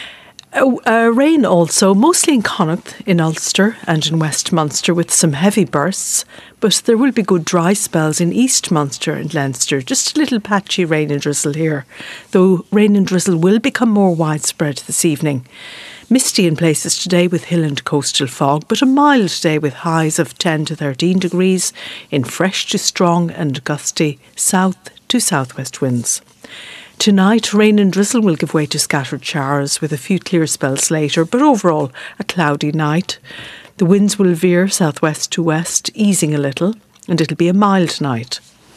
Uh, uh, rain also, mostly in Connacht, in Ulster and in West Munster with some heavy bursts, but there will be good dry spells in East Munster and Leinster. Just a little patchy rain and drizzle here, though rain and drizzle will become more widespread this evening. Misty in places today with hill and coastal fog, but a mild day with highs of ten to thirteen degrees in fresh to strong and gusty south to southwest winds. Tonight, rain and drizzle will give way to scattered showers with a few clear spells later, but overall a cloudy night. The winds will veer southwest to west, easing a little, and it'll be a mild night.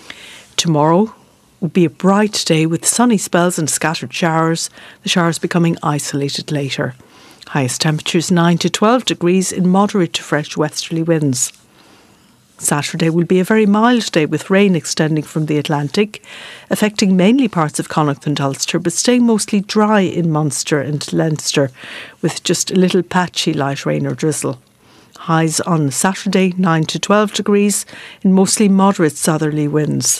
Tomorrow will be a bright day with sunny spells and scattered showers, the showers becoming isolated later. Highest temperatures nine to twelve degrees in moderate to fresh westerly winds. Saturday will be a very mild day with rain extending from the Atlantic, affecting mainly parts of Connacht and Ulster, but staying mostly dry in Munster and Leinster, with just a little patchy light rain or drizzle. Highs on Saturday nine to twelve degrees in mostly moderate southerly winds.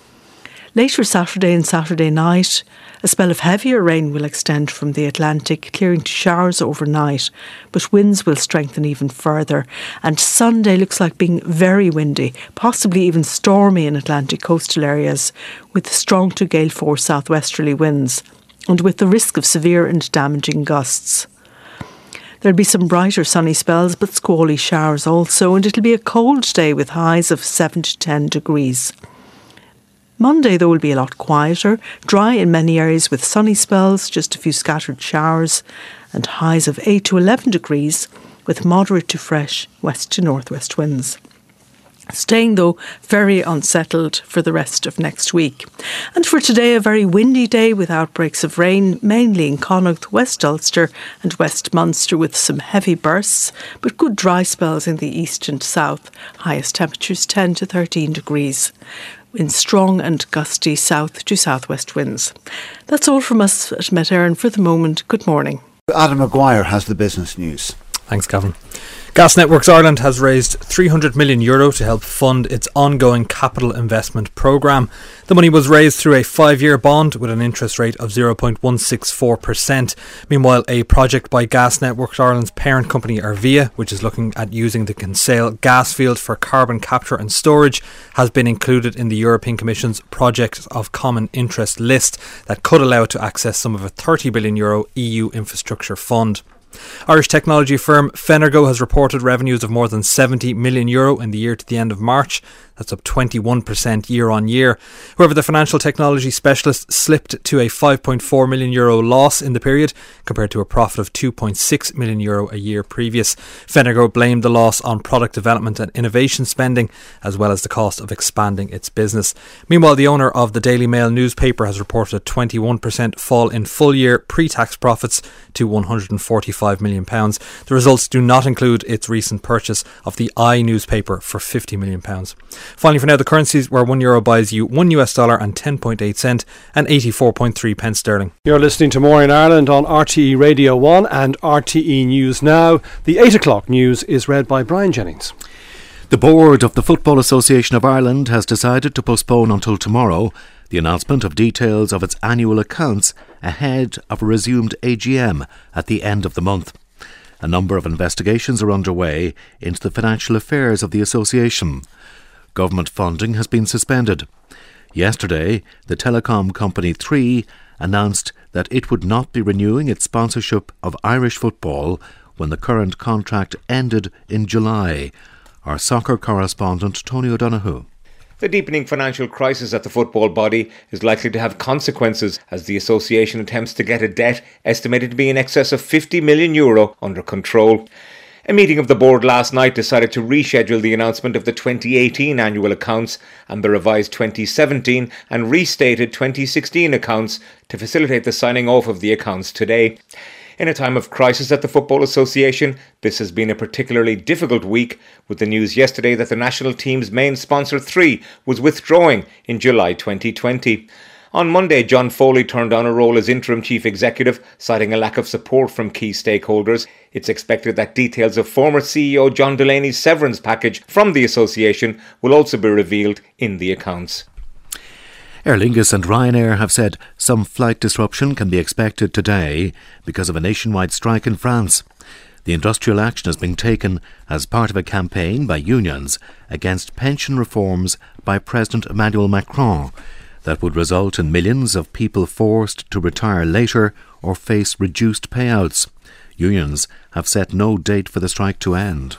Later Saturday and Saturday night, a spell of heavier rain will extend from the Atlantic, clearing to showers overnight, but winds will strengthen even further. And Sunday looks like being very windy, possibly even stormy in Atlantic coastal areas, with strong to gale force southwesterly winds, and with the risk of severe and damaging gusts. There'll be some brighter sunny spells, but squally showers also, and it'll be a cold day with highs of seven to ten degrees. Monday, though, will be a lot quieter, dry in many areas with sunny spells, just a few scattered showers, and highs of eight to eleven degrees with moderate to fresh west to northwest winds. Staying, though, very unsettled for the rest of next week. And for today, a very windy day with outbreaks of rain, mainly in Connacht, West Ulster and West Munster with some heavy bursts, but good dry spells in the east and south. Highest temperatures ten to thirteen degrees. In strong and gusty south to southwest winds. That's all from us at Methern for the moment. Good morning. Adam Maguire has the business news. Thanks, Gavin. Gas Networks Ireland has raised three hundred million euro to help fund its ongoing capital investment programme. The money was raised through a five-year bond with an interest rate of zero point one six four percent. Meanwhile, a project by Gas Networks Ireland's parent company Arvia, which is looking at using the Kinsale gas field for carbon capture and storage, has been included in the European Commission's Projects of Common Interest list that could allow it to access some of a thirty billion euro E U infrastructure fund. Irish technology firm Fenergo has reported revenues of more than seventy million euro in the year to the end of March. That's up twenty-one percent year on year. However, the financial technology specialist slipped to a five point four million euro loss in the period, compared to a profit of two point six million euro a year previous. Fenergo blamed the loss on product development and innovation spending, as well as the cost of expanding its business. Meanwhile, the owner of the Daily Mail newspaper has reported a twenty-one percent fall in full-year pre-tax profits to one hundred forty-five million pounds. The results do not include its recent purchase of the I newspaper for fifty million pounds. Finally, for now, the currencies where one euro buys you one US dollar and ten point eight cent and eighty-four point three pence sterling. You're listening to More in Ireland on R T E Radio one and R T E News Now. The eight o'clock news is read by Brian Jennings. The board of the Football Association of Ireland has decided to postpone until tomorrow the announcement of details of its annual accounts ahead of a resumed A G M at the end of the month. A number of investigations are underway into the financial affairs of the association. Government funding has been suspended. Yesterday, the telecom company Three announced that it would not be renewing its sponsorship of Irish football when the current contract ended in July. Our soccer correspondent Tony O'Donoghue. The deepening financial crisis at the football body is likely to have consequences as the association attempts to get a debt estimated to be in excess of fifty million euro under control. A meeting of the board last night decided to reschedule the announcement of the twenty eighteen annual accounts and the revised twenty seventeen and restated twenty sixteen accounts to facilitate the signing off of the accounts today. In a time of crisis at the Football Association, this has been a particularly difficult week, with the news yesterday that the national team's main sponsor Three was withdrawing in July twenty twenty. On Monday, John Foley turned down a role as interim chief executive, citing a lack of support from key stakeholders. It's expected that details of former C E O John Delaney's severance package from the association will also be revealed in the accounts. Aer Lingus and Ryanair have said some flight disruption can be expected today because of a nationwide strike in France. The industrial action has been taken as part of a campaign by unions against pension reforms by President Emmanuel Macron that would result in millions of people forced to retire later or face reduced payouts. Unions have set no date for the strike to end.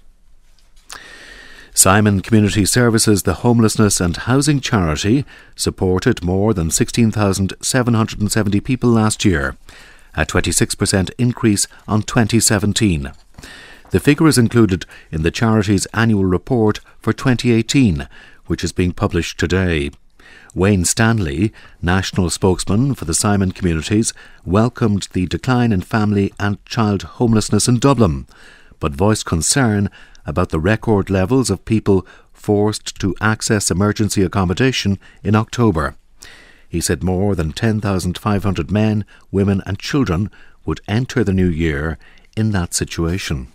Simon Community Services, the homelessness and housing charity, supported more than sixteen thousand seven hundred seventy people last year, a twenty-six percent increase on twenty seventeen. The figure is included in the charity's annual report for twenty eighteen, which is being published today. Wayne Stanley, national spokesman for the Simon Communities, welcomed the decline in family and child homelessness in Dublin, but voiced concern about the record levels of people forced to access emergency accommodation in October. He said more than ten thousand five hundred men, women and children would enter the new year in that situation.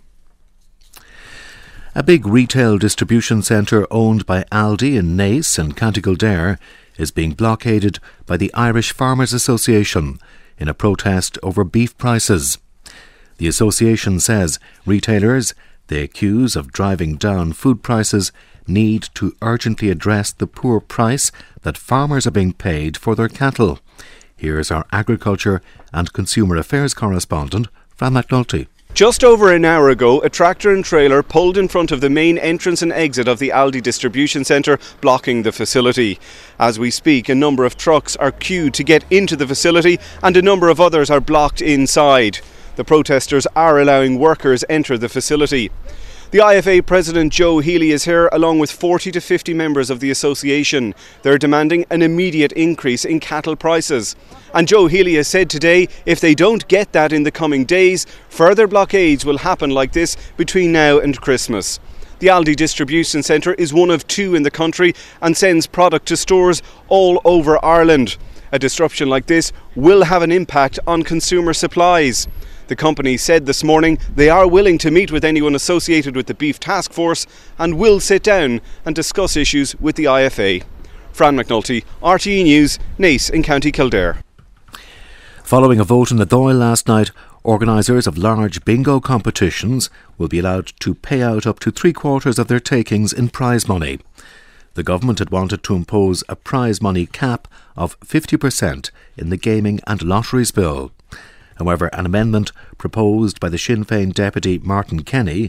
A big retail distribution centre owned by Aldi in Naas in County Kildare is being blockaded by the Irish Farmers Association in a protest over beef prices. The association says retailers they accuse of driving down food prices need to urgently address the poor price that farmers are being paid for their cattle. Here's our Agriculture and Consumer Affairs correspondent, Fran McNulty. Just over an hour ago, a tractor and trailer pulled in front of the main entrance and exit of the Aldi distribution centre, blocking the facility. As we speak, a number of trucks are queued to get into the facility and a number of others are blocked inside. The protesters are allowing workers enter the facility. The I F A President Joe Healy is here along with forty to fifty members of the association. They're demanding an immediate increase in cattle prices. And Joe Healy has said today if they don't get that in the coming days, further blockades will happen like this between now and Christmas. The Aldi distribution centre is one of two in the country and sends product to stores all over Ireland. A disruption like this will have an impact on consumer supplies. The company said this morning they are willing to meet with anyone associated with the Beef Task Force and will sit down and discuss issues with the I F A. Fran McNulty, R T E News, Naas in County Kildare. Following a vote in the Dáil last night, organisers of large bingo competitions will be allowed to pay out up to three quarters of their takings in prize money. The government had wanted to impose a prize money cap of fifty percent in the Gaming and Lotteries Bill. However, an amendment proposed by the Sinn Féin deputy Martin Kenny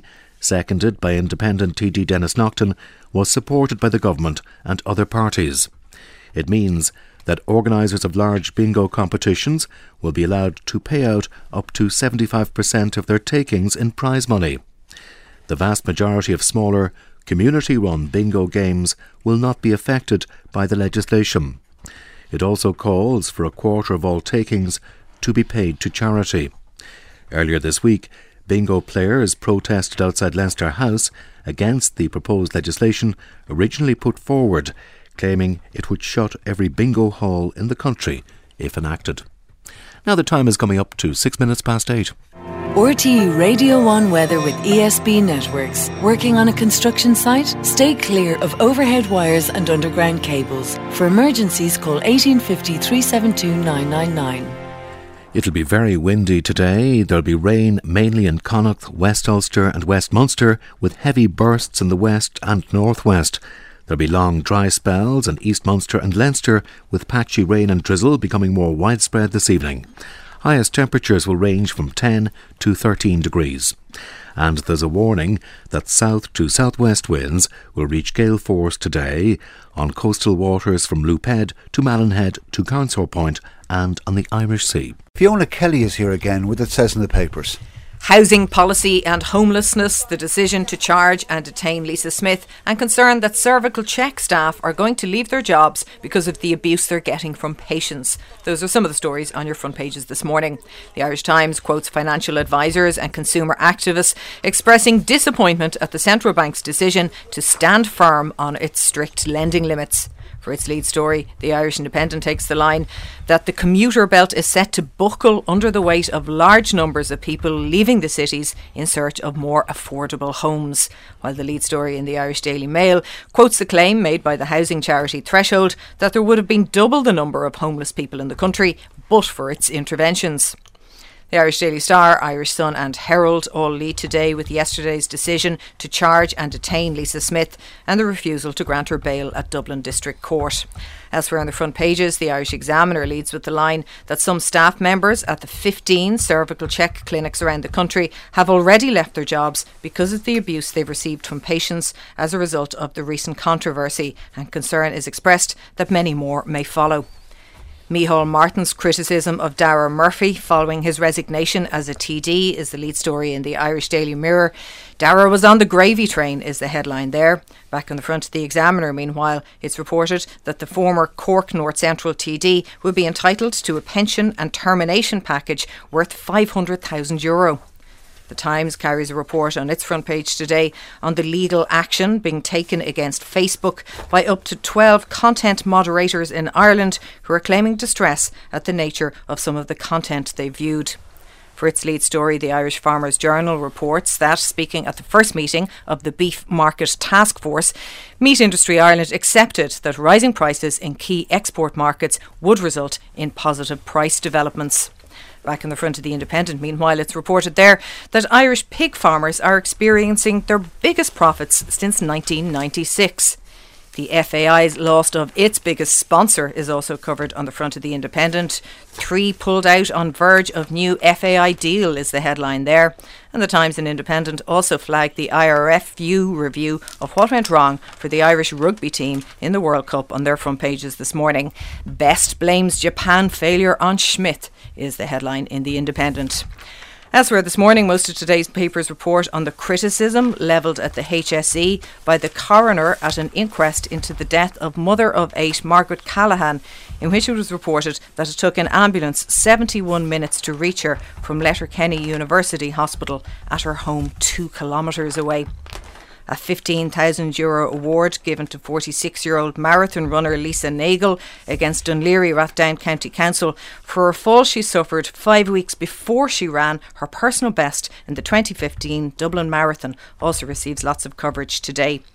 seconded by Independent T D Dennis Naughton, was supported by the government and other parties. It means that organisers of large bingo competitions will be allowed to pay out up to seventy-five percent of their takings in prize money. The vast majority of smaller, community-run bingo games will not be affected by the legislation. It also calls for a quarter of all takings to be paid to charity. Earlier this week, bingo players protested outside Leinster House against the proposed legislation originally put forward, claiming it would shut every bingo hall in the country if enacted. Now the time is coming up to six minutes past eight. R T E Radio one weather with E S B Networks. Working on a construction site? Stay clear of overhead wires and underground cables. For emergencies, call eighteen fifty, three seven two, nine nine nine. It'll be very windy today. There'll be rain mainly in Connacht, West Ulster and West Munster, with heavy bursts in the west and northwest. There'll be long dry spells in East Munster and Leinster, with patchy rain and drizzle becoming more widespread this evening. Highest temperatures will range from ten to thirteen degrees. And there's a warning that south to southwest winds will reach gale force today on coastal waters from Loophead to Mallinhead to Carnsore Point and on the Irish Sea. Fiona Kelly is here again with It Says in the Papers. Housing policy and homelessness, the decision to charge and detain Lisa Smith, and concern that cervical check staff are going to leave their jobs because of the abuse they're getting from patients. Those are some of the stories on your front pages this morning. The Irish Times quotes financial advisors and consumer activists expressing disappointment at the central bank's decision to stand firm on its strict lending limits. For its lead story, the Irish Independent takes the line that the commuter belt is set to buckle under the weight of large numbers of people leaving the cities in search of more affordable homes, while the lead story in the Irish Daily Mail quotes the claim made by the housing charity Threshold that there would have been double the number of homeless people in the country but for its interventions. The Irish Daily Star, Irish Sun and Herald all lead today with yesterday's decision to charge and detain Lisa Smith and the refusal to grant her bail at Dublin District Court. Elsewhere on the front pages, the Irish Examiner leads with the line that some staff members at the fifteen cervical check clinics around the country have already left their jobs because of the abuse they've received from patients as a result of the recent controversy, and concern is expressed that many more may follow. Micheál Martin's criticism of Darragh Murphy following his resignation as a T D is the lead story in the Irish Daily Mirror. Darragh was on the gravy train is the headline there. Back on the front of the Examiner, meanwhile, it's reported that the former Cork North Central T D would be entitled to a pension and termination package worth five hundred thousand euro. The Times carries a report on its front page today on the legal action being taken against Facebook by up to twelve content moderators in Ireland who are claiming distress at the nature of some of the content they viewed. For its lead story, the Irish Farmers Journal reports that, speaking at the first meeting of the Beef Market Task Force, Meat Industry Ireland accepted that rising prices in key export markets would result in positive price developments. Back in the front of the Independent, meanwhile, it's reported there that Irish pig farmers are experiencing their biggest profits since nineteen ninety-six. The F A I's loss of its biggest sponsor is also covered on the front of the Independent. Three pulled out on verge of new F A I deal is the headline there. And the Times and Independent also flagged the I R F U review of what went wrong for the Irish rugby team in the World Cup on their front pages this morning. Best blames Japan failure on Schmidt is the headline in the Independent. Elsewhere this morning, most of today's papers report on the criticism levelled at the H S E by the coroner at an inquest into the death of mother of eight Margaret Callaghan, in which it was reported that it took an ambulance seventy-one minutes to reach her from Letterkenny University Hospital at her home two kilometres away. A fifteen thousand euro award given to forty-six-year-old marathon runner Lisa Nagle against Dunleary Rathdown County Council for a fall she suffered five weeks before she ran her personal best in the twenty fifteen Dublin Marathon also receives lots of coverage today.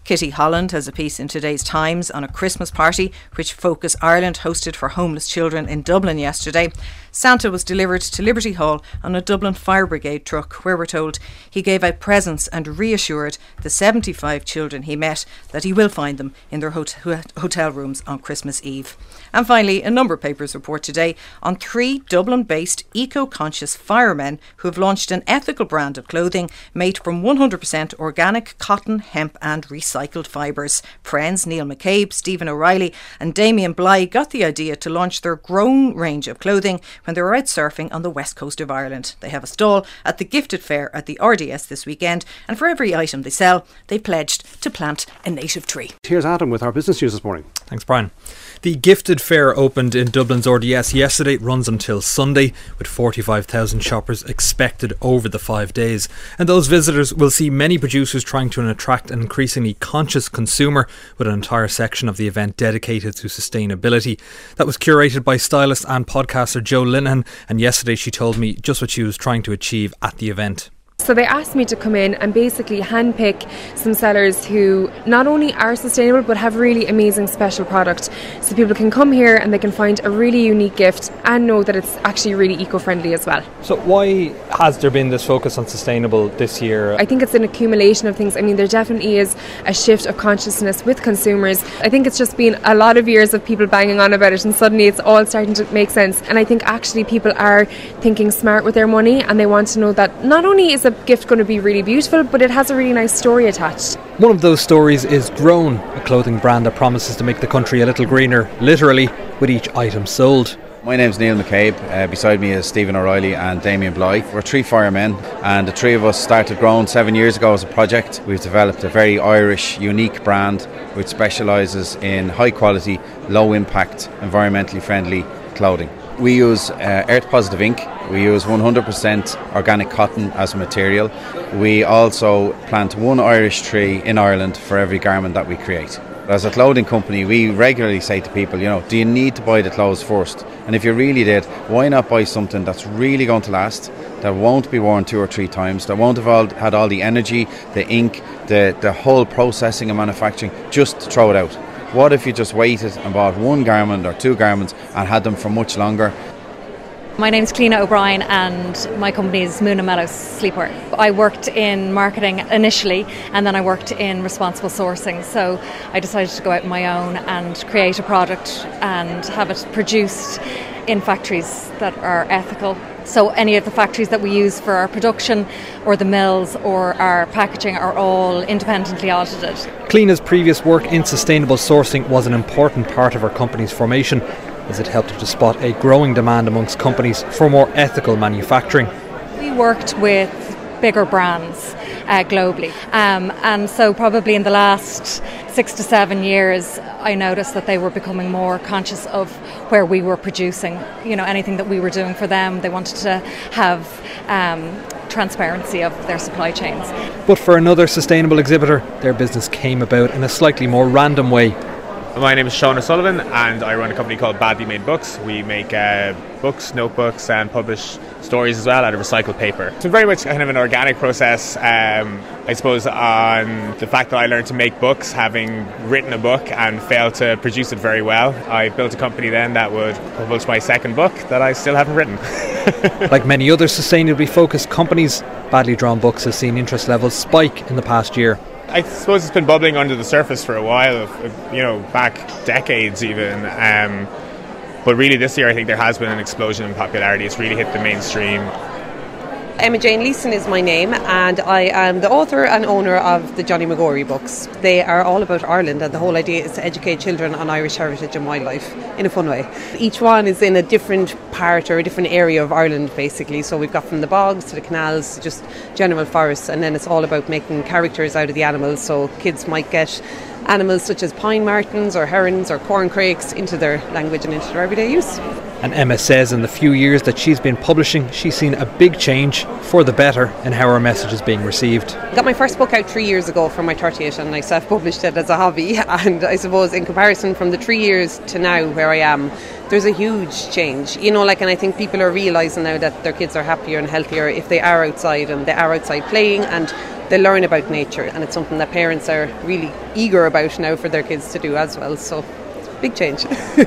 Kitty Holland has a piece in today's Times on a Christmas party which Focus Ireland hosted for homeless children in Dublin yesterday. Santa was delivered to Liberty Hall on a Dublin Fire Brigade truck, where we're told he gave out presents and reassured the seventy-five children he met that he will find them in their hot- hotel rooms on Christmas Eve. And finally, a number of papers report today on three Dublin-based eco-conscious firemen who have launched an ethical brand of clothing made from one hundred percent organic cotton, hemp and recycled fibres. Friends Neil McCabe, Stephen O'Reilly and Damien Bly got the idea to launch their grown range of clothing when they were out surfing on the west coast of Ireland. They have a stall at the Gifted Fair at the R D S this weekend, and for every item they sell, they pledged to plant a native tree. Here's Adam with our business news this morning. Thanks, Brian. The Gifted Fair opened in Dublin's R D S yesterday. It runs until Sunday, with forty-five thousand shoppers expected over the five days. And those visitors will see many producers trying to attract an increasingly conscious consumer, with an entire section of the event dedicated to sustainability. That was curated by stylist and podcaster Jo Linehan, and yesterday she told me just what she was trying to achieve at the event. So they asked me to come in and basically handpick some sellers who not only are sustainable but have really amazing special product. So people can come here and they can find a really unique gift and know that it's actually really eco-friendly as well. So why has there been this focus on sustainable this year? I think it's an accumulation of things. I mean, there definitely is a shift of consciousness with consumers. I think it's just been a lot of years of people banging on about it, and suddenly it's all starting to make sense. And I think actually people are thinking smart with their money, and they want to know that not only is a gift going to be really beautiful, but it has a really nice story attached. One of those stories is Grown, a clothing brand that promises to make the country a little greener, literally, with each item sold. My name's Neil McCabe. Uh, beside me is Stephen O'Reilly and Damien Bly. We're three firemen, and the three of us started Grown seven years ago as a project. We've developed a very Irish, unique brand which specialises in high quality, low impact, environmentally friendly clothing. We use uh, earth positive ink. We use one hundred percent organic cotton as a material. We also plant one Irish tree in Ireland for every garment that we create. As a clothing company, we regularly say to people, you know, do you need to buy the clothes first? And if you really did, why not buy something that's really going to last, that won't be worn two or three times, that won't have all, had all the energy, the ink, the, the whole processing and manufacturing, just to throw it out? What if you just waited and bought one garment or two garments and had them for much longer? My name's Cleena O'Brien and my company is Moon and Meadows Sleepwear. I worked in marketing initially and then I worked in responsible sourcing, so I decided to go out on my own and create a product and have it produced in factories that are ethical. So any of the factories that we use for our production or the mills or our packaging are all independently audited. Cleena's previous work in sustainable sourcing was an important part of her company's formation, as it helped her to spot a growing demand amongst companies for more ethical manufacturing. We worked with bigger brands uh, globally, um, and so probably in the last six to seven years I noticed that they were becoming more conscious of where we were producing. You know, anything that we were doing for them, they wanted to have um, transparency of their supply chains. But for another sustainable exhibitor, their business came about in a slightly more random way. My name is Sean O'Sullivan and I run a company called Badly Made Books. We make uh, books, notebooks and publish stories as well out of recycled paper. It's very much kind of an organic process, um, I suppose, on the fact that I learned to make books having written a book and failed to produce it very well. I built a company then that would publish my second book that I still haven't written. Like many other sustainably focused companies, Badly Drawn Books has seen interest levels spike in the past year. I suppose it's been bubbling under the surface for a while, you know, back decades even. Um, but really this year I think there has been an explosion in popularity. It's really hit the mainstream. Emma Jane Leeson is my name and I am the author and owner of the Johnny McGorry books. They are all about Ireland and the whole idea is to educate children on Irish heritage and wildlife in a fun way. Each one is in a different part or a different area of Ireland basically, so we've got from the bogs to the canals, just general forests, and then it's all about making characters out of the animals, so kids might get animals such as pine martens or herons or corncrakes into their language and into their everyday use. And Emma says in the few years that she's been publishing, she's seen a big change for the better in how her message is being received. I got my first book out three years ago for my thirtieth and I self-published it as a hobby, and I suppose in comparison from the three years to now where I am, there's a huge change, you know, like, and I think people are realising now that their kids are happier and healthier if they are outside and they are outside playing and they learn about nature, and it's something that parents are really eager about now for their kids to do as well. So, big change.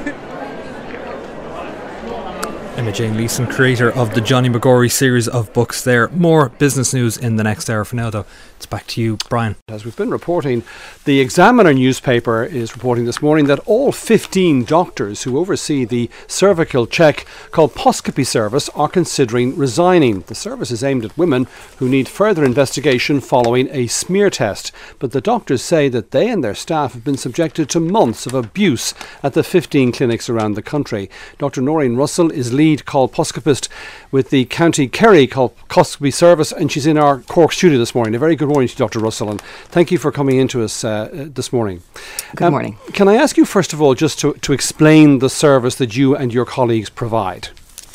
Emma-Jane Leeson, creator of the Johnny McGorry series of books there. More business news in the next hour. For now, though, it's back to you, Brian. As we've been reporting, the Examiner newspaper is reporting this morning that all fifteen doctors who oversee the cervical check colposcopy service are considering resigning. The service is aimed at women who need further investigation following a smear test. But the doctors say that they and their staff have been subjected to months of abuse at the fifteen clinics around the country. Doctor Noreen Russell is lead colposcopist with the County Kerry colposcopy service, and she's in our Cork studio this morning. A very good morning to Doctor Russell, and thank you for coming in to us uh, this morning. Good um, morning. Can I ask you first of all just to, to explain the service that you and your colleagues provide?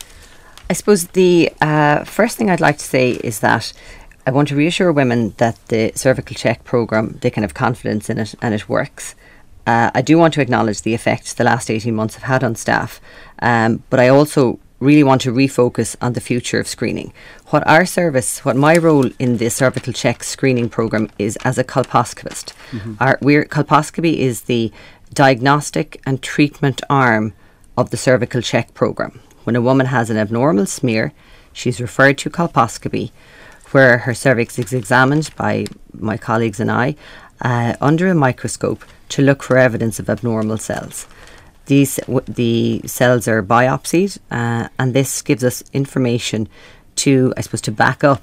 I suppose the uh, first thing I'd like to say is that I want to reassure women that the cervical check programme, they can have confidence in it and it works. Uh, I do want to acknowledge the effects the last eighteen months have had on staff, um, but I also really want to refocus on the future of screening. What our service, what my role in the cervical check screening programme is as a colposcopist. Mm-hmm. Our, we're, colposcopy is the diagnostic and treatment arm of the cervical check programme. When a woman has an abnormal smear, she's referred to colposcopy, where her cervix is examined by my colleagues and I uh, under a microscope to look for evidence of abnormal cells. These w- the cells are biopsied, uh, and this gives us information to, I suppose, to back up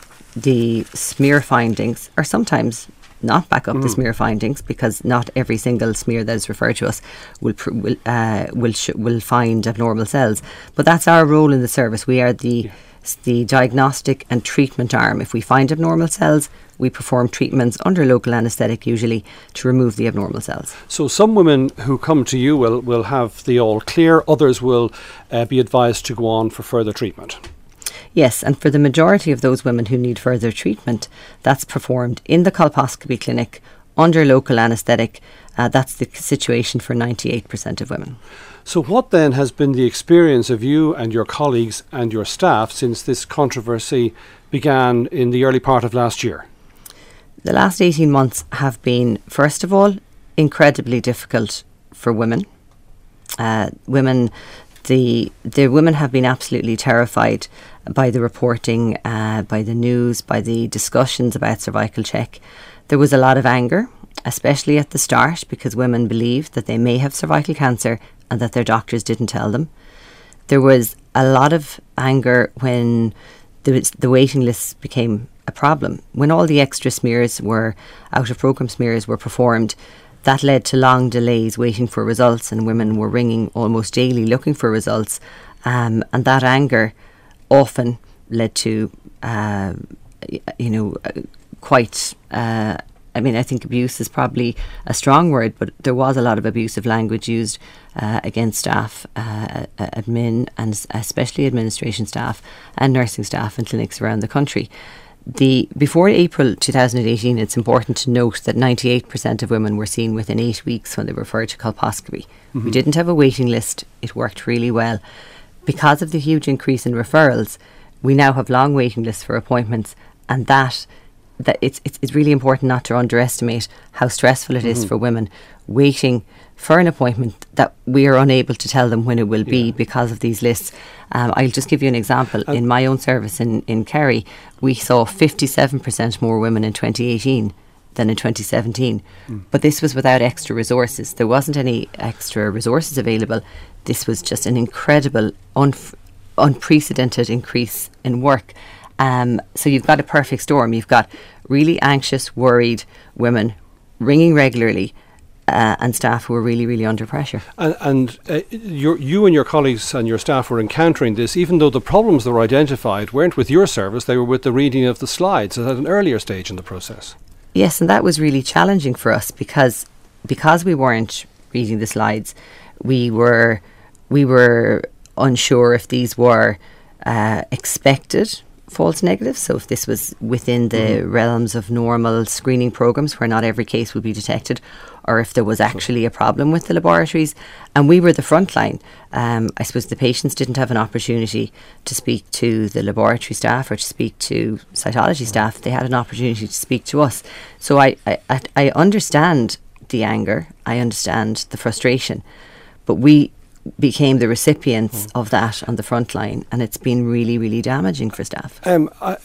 the smear findings, or sometimes not back up mm. the smear findings, because not every single smear that is referred to us will pr- will uh, will sh- will find abnormal cells. But that's our role in the service. We are the yeah. the diagnostic and treatment arm. If we find abnormal cells, we perform treatments under local anaesthetic, usually to remove the abnormal cells. So some women who come to you will, will have the all clear, others will uh, be advised to go on for further treatment. Yes, and for the majority of those women who need further treatment, that's performed in the colposcopy clinic under local anaesthetic. Uh, that's the situation for ninety-eight percent of women. So what then has been the experience of you and your colleagues and your staff since this controversy began in the early part of last year? The last eighteen months have been, first of all, incredibly difficult for women. Uh, women, the the women have been absolutely terrified by the reporting, uh, by the news, by the discussions about cervical check. There was a lot of anger, especially at the start, because women believed that they may have cervical cancer and that their doctors didn't tell them. There was a lot of anger when the, the waiting lists became a problem. When all the extra smears were, out of programme smears were performed, that led to long delays waiting for results, and women were ringing almost daily looking for results. Um, and that anger often led to, uh, you know, uh, quite... Uh, I mean, I think abuse is probably a strong word, but there was a lot of abusive language used uh, against staff, uh, admin, and especially administration staff and nursing staff in clinics around the country. The before April twenty eighteen, it's important to note that ninety-eight percent of women were seen within eight weeks when they referred to colposcopy. Mm-hmm. We didn't have a waiting list. It worked really well. Because of the huge increase in referrals, we now have long waiting lists for appointments, and that that it's, it's it's really important not to underestimate how stressful it mm-hmm. is for women waiting for an appointment that we are unable to tell them when it will be yeah. because of these lists. Um, I'll just give you an example. Uh, in my own service in, in Kerry, we saw fifty-seven percent more women in twenty eighteen than in twenty seventeen. Mm. But this was without extra resources. There wasn't any extra resources available. This was just an incredible, unf- unprecedented increase in work. Um, so you've got a perfect storm. You've got really anxious, worried women ringing regularly, uh, and staff who are really, really under pressure. And, and uh, your, you and your colleagues and your staff were encountering this, even though the problems that were identified weren't with your service, they were with the reading of the slides at an earlier stage in the process. Yes, and that was really challenging for us because because we weren't reading the slides, we were we were unsure if these were uh, expected false negatives. So if this was within the mm-hmm. realms of normal screening programs where not every case would be detected, or if there was actually a problem with the laboratories, and we were the front line. Um, I suppose the patients didn't have an opportunity to speak to the laboratory staff or to speak to cytology staff. They had an opportunity to speak to us. So I, I, I understand the anger, I understand the frustration, but we became the recipients mm. of that on the front line, and it's been really, really damaging for staff. Um, uh,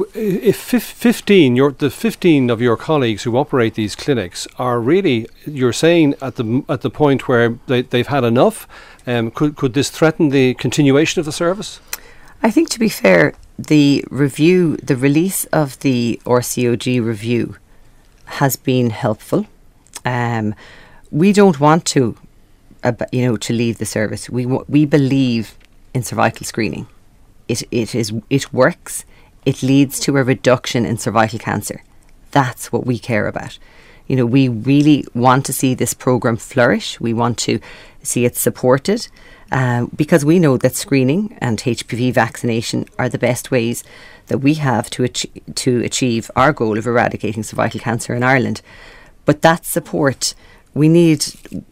if fifteen, your, the fifteen of your colleagues who operate these clinics are really, you're saying at the at the point where they, they've had enough, um, could could this threaten the continuation of the service? I think, to be fair, the review, the release of the R C O G review has been helpful. Um, we don't want to you know, to leave the service. We w- we believe in cervical screening. It it is it works. It leads to a reduction in cervical cancer. That's what we care about. You know, we really want to see this program flourish. We want to see it supported uh, because we know that screening and H P V vaccination are the best ways that we have to ach- to achieve our goal of eradicating cervical cancer in Ireland. But that support, we need.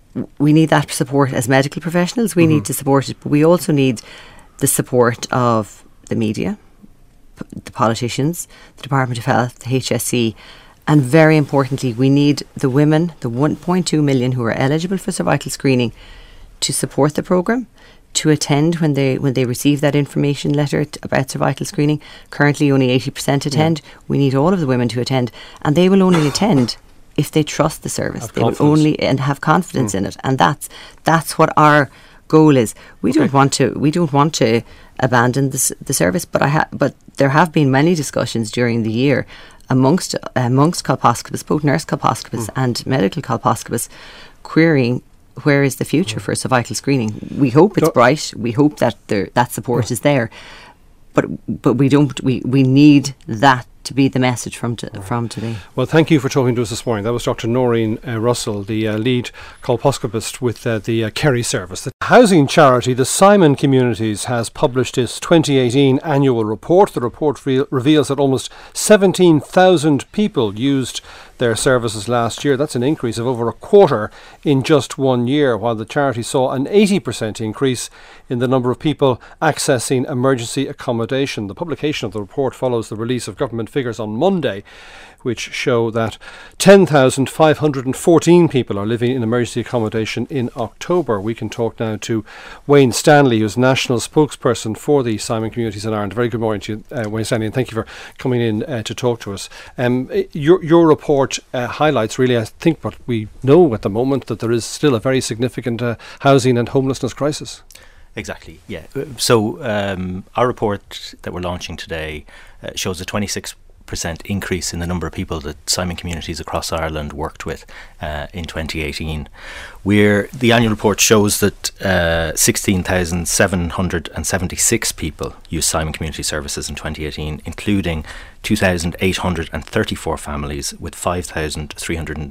We need that support as medical professionals. We mm-hmm. need to support it, but we also need the support of the media, p- the politicians, the Department of Health, the H S E, and very importantly, we need the women, the one point two million who are eligible for cervical screening, to support the programme, to attend when they when they receive that information letter t- about cervical screening. Currently, only eighty percent attend. Yeah. We need all of the women to attend, and they will only attend if they trust the service. Have they will only and have confidence mm. in it, and that's that's what our goal is. We okay. don't want to we don't want to abandon this, the service, but I ha- but there have been many discussions during the year amongst amongst colposcopists, both nurse colposcopists mm. and medical colposcopists, querying where is the future mm. for cervical screening. We hope it's Do- bright. We hope that there that support mm. is there, but but we don't. We we need that to be the message from to, from today. Well, thank you for talking to us this morning. That was Doctor Noreen uh, Russell, the uh, lead colposcopist with uh, the uh, Kerry service. The housing charity, the Simon Communities, has published its twenty eighteen annual report. The report re- reveals that almost seventeen thousand people used their services last year. That's an increase of over a quarter in just one year, while the charity saw an eighty percent increase in the number of people accessing emergency accommodation. The publication of the report follows the release of government figures on Monday, which show that ten thousand five hundred fourteen people are living in emergency accommodation in October. We can talk now to Wayne Stanley, who's national spokesperson for the Simon Communities in Ireland. Very good morning to you, uh, Wayne Stanley, and thank you for coming in uh, to talk to us. Um, your, your report uh, highlights really, I think, what we know at the moment, that there is still a very significant uh, housing and homelessness crisis. Exactly, yeah. So um, our report that we're launching today uh, shows a twenty-six percent increase in the number of people that Simon Communities across Ireland worked with uh, in twenty eighteen. We're, the annual report shows that uh, sixteen thousand seven hundred seventy-six people used Simon Community Services in twenty eighteen, including two thousand eight hundred thirty-four families with five thousand three hundred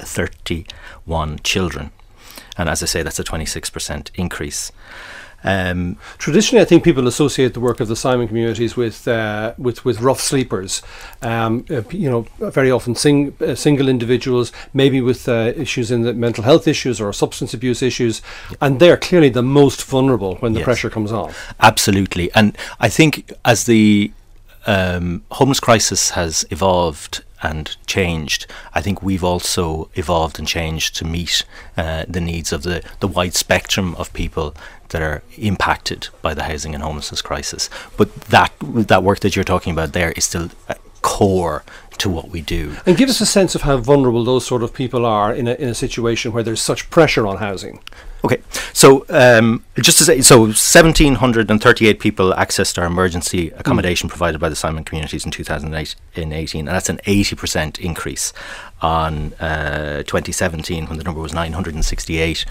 thirty-one children. And as I say, that's a twenty-six percent increase. Um, Traditionally, I think people associate the work of the Simon Communities with uh, with with rough sleepers, um, uh, you know, very often sing, uh, single individuals, maybe with uh, issues in the mental health issues or substance abuse issues, yeah. and they're clearly the most vulnerable when the yes. pressure comes on. Absolutely, and I think as the um, homeless crisis has evolved and changed, I think we've also evolved and changed to meet uh, the needs of the, the wide spectrum of people that are impacted by the housing and homelessness crisis. But that that work that you're talking about there is still core to what we do. And give us a sense of how vulnerable those sort of people are in a, in a situation where there's such pressure on housing. Okay, so um, just to say, so one thousand seven hundred thirty-eight people accessed our emergency accommodation mm. provided by the Simon Communities in two thousand eighteen, and that's an eighty percent increase on uh, twenty seventeen, when the number was nine hundred sixty-eight.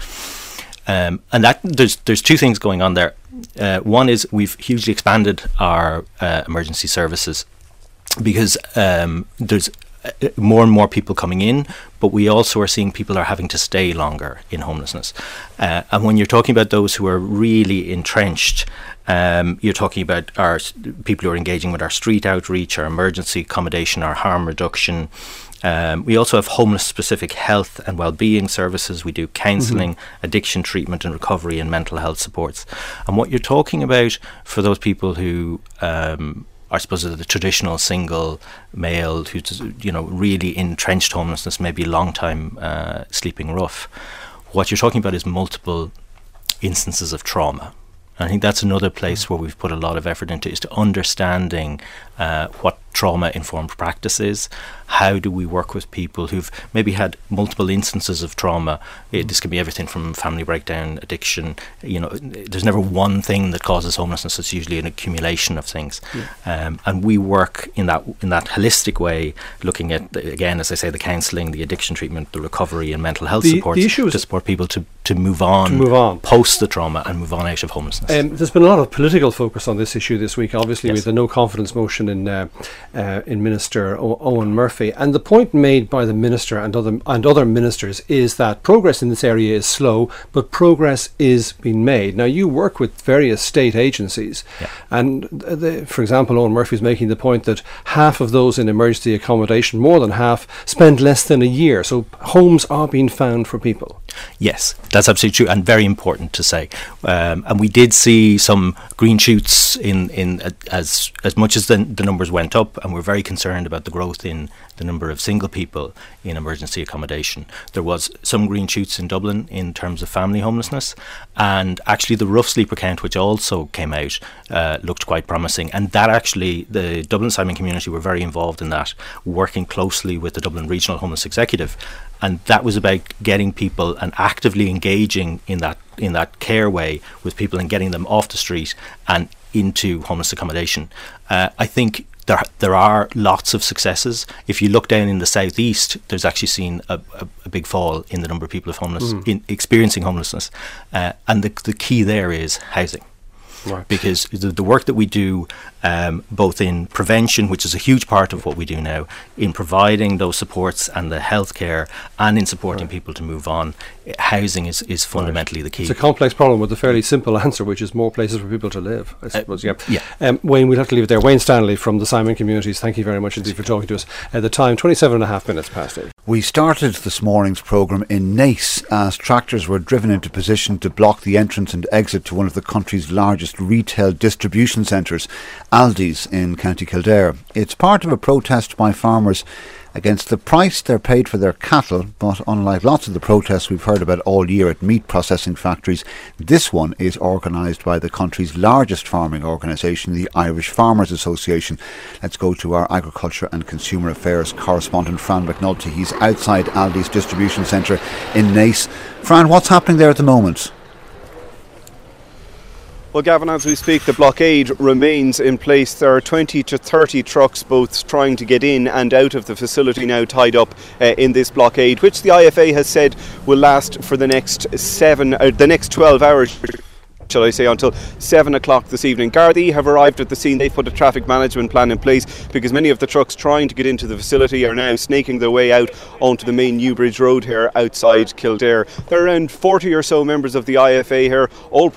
Um, and that there's there's two things going on there. Uh, one is we've hugely expanded our uh, emergency services because um, there's more and more people coming in, but we also are seeing people are having to stay longer in homelessness. Uh, and when you're talking about those who are really entrenched, Um, you're talking about our s- people who are engaging with our street outreach, our emergency accommodation, our harm reduction. Um, we also have homeless-specific health and well-being services. We do counselling, mm-hmm. addiction treatment and recovery, and mental health supports. And what you're talking about for those people who, um, I suppose, are the traditional single male who's, you know, really entrenched homelessness, maybe a long time uh, sleeping rough. What you're talking about is multiple instances of trauma. I think that's another place where we've put a lot of effort into, is to understanding uh, what trauma-informed practice is. How do we work with people who've maybe had multiple instances of trauma? It, this can be everything from family breakdown, addiction. You know, there's never one thing that causes homelessness. It's usually an accumulation of things. Yeah. Um, and we work in that in that holistic way, looking at, again, as I say, the counselling, the addiction treatment, the recovery and mental health the, supports the issue is to support people to, to move on, to move on, post the trauma and move on out of homelessness. Um, there's been a lot of political focus on this issue this week, obviously, yes. with the no confidence motion in uh, uh, in Minister o- Owen Murphy. And the point made by the Minister and other and other ministers is that progress in this area is slow, but progress is being made. Now, you work with various state agencies, yeah. and the, for example, Owen Murphy is making the point that half of those in emergency accommodation, more than half, spend less than a year. So homes are being found for people. Yes, that's absolutely true, and very important to say. Um, and we did see some green shoots in, in uh, as as much as the, the numbers went up, and we're very concerned about the growth in the number of single people in emergency accommodation. There was some green shoots in Dublin in terms of family homelessness, and actually the rough sleeper count, which also came out, uh, looked quite promising. And that actually, the Dublin Simon community were very involved in that, working closely with the Dublin Regional Homeless Executive. And that was about getting people and actively engaging in that in that care way with people and getting them off the street and into homeless accommodation. Uh, I think there there are lots of successes. If you look down in the southeast, there's actually seen a, a, a big fall in the number of people of homeless mm. in experiencing homelessness, uh, and the the key there is housing. Right. Because the, the work that we do, um, both in prevention, which is a huge part of what we do now, in providing those supports and the healthcare, and in supporting right. people to move on, housing is, is fundamentally right. the key. It's a complex problem with a fairly simple answer, which is more places for people to live, I suppose. Uh, yeah. yeah. Um, Wayne, we'll have to leave it there. Wayne Stanley from the Simon Communities, thank you very much indeed for talking to us. At the time, twenty-seven and a half minutes past eight. We started this morning's programme in Naas as tractors were driven into position to block the entrance and exit to one of the country's largest retail distribution centres, Aldi's in County Kildare. It's part of a protest by farmers against the price they're paid for their cattle, but unlike lots of the protests we've heard about all year at meat processing factories, this one is organised by the country's largest farming organisation, the Irish Farmers Association. Let's go to our Agriculture and Consumer Affairs correspondent, Fran McNulty. He's outside Aldi's distribution centre in Naas. Fran, what's happening there at the moment? Well, Gavin, as we speak, the blockade remains in place. There are twenty to thirty trucks both trying to get in and out of the facility now tied up uh, in this blockade, which the I F A has said will last for the next seven, uh, the next twelve hours. Shall I say, until seven o'clock this evening. Gardaí have arrived at the scene. They've put a traffic management plan in place because many of the trucks trying to get into the facility are now snaking their way out onto the main Newbridge Road here outside Kildare. There are around forty or so members of the I F A here, all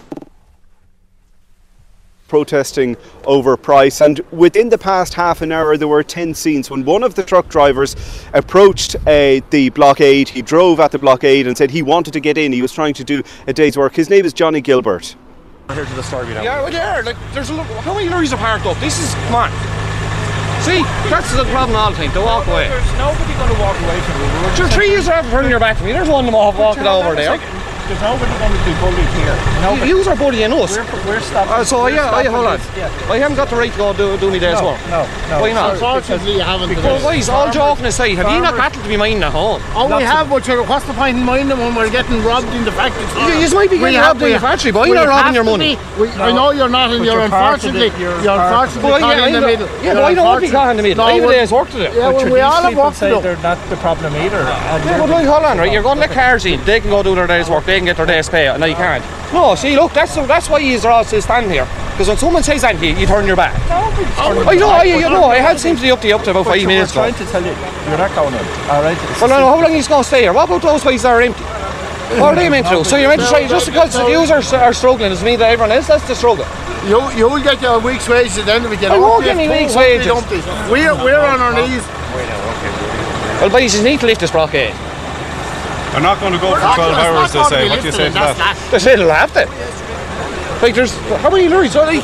protesting over price, and within the past half an hour there were ten scenes when one of the truck drivers approached uh, the blockade. He drove at the blockade and said he wanted to get in. He was trying to do a day's work. His name is Johnny Gilbert. We're here to the store now. Yeah, well, yeah, like, there's a, how many lorries are parked up? This is, come on. See, that's the problem all the time, they walk away. There's nobody going to walk away from you. Sure, three years after turning your back to me, there's one of them off walking over there. There's nobody going to be bullied here. Nobody. You are bullying us. We're, we're stopping. Uh, so, we're yeah, stopping I, hold on. This, yeah. I haven't got the right to go do, do me day's no, work. No, no. Why not? Unfortunately, you haven't. Because, why, all joking aside, have you not cattle to be minding at home? Oh, Lots we have, but what's the point in minding when we're getting robbed in the factory? You, you might be getting robbed in the factory, but you're not robbing your money. We, no, I know you're not, and you're, you're unfortunately, you're, you're unfortunately well, caught yeah, in the middle. Yeah, but I don't want to be caught in the middle. I have a day's work to do. Yeah, well, we all have work to do. They're not the problem either. Yeah, but hold on, right? You're going to let cars in. They can go do their day's work. They can get their day's pay. No, you can't. No, see, look, that's that's why you're all still standing here. Because when someone says that, you, you turn your back. No, I know, I, you know, I had seemed to be up to you up to about five minutes ago. I'm trying to tell you, you're not going in. All right. Well, no, no, how long are you going to stay here? What about those places that are empty? What are they meant to do? So you're meant to try, just because the users are struggling doesn't mean that everyone else has to struggle. You you'll get your week's wages at the end of it. I won't get me week's wages. We're we're on our knees. Well, boys, you need to lift this blockade. They're not going to go for twelve hours, they say. What do you say to that? They say they'll have to. Like, there's how many lorries? So, like,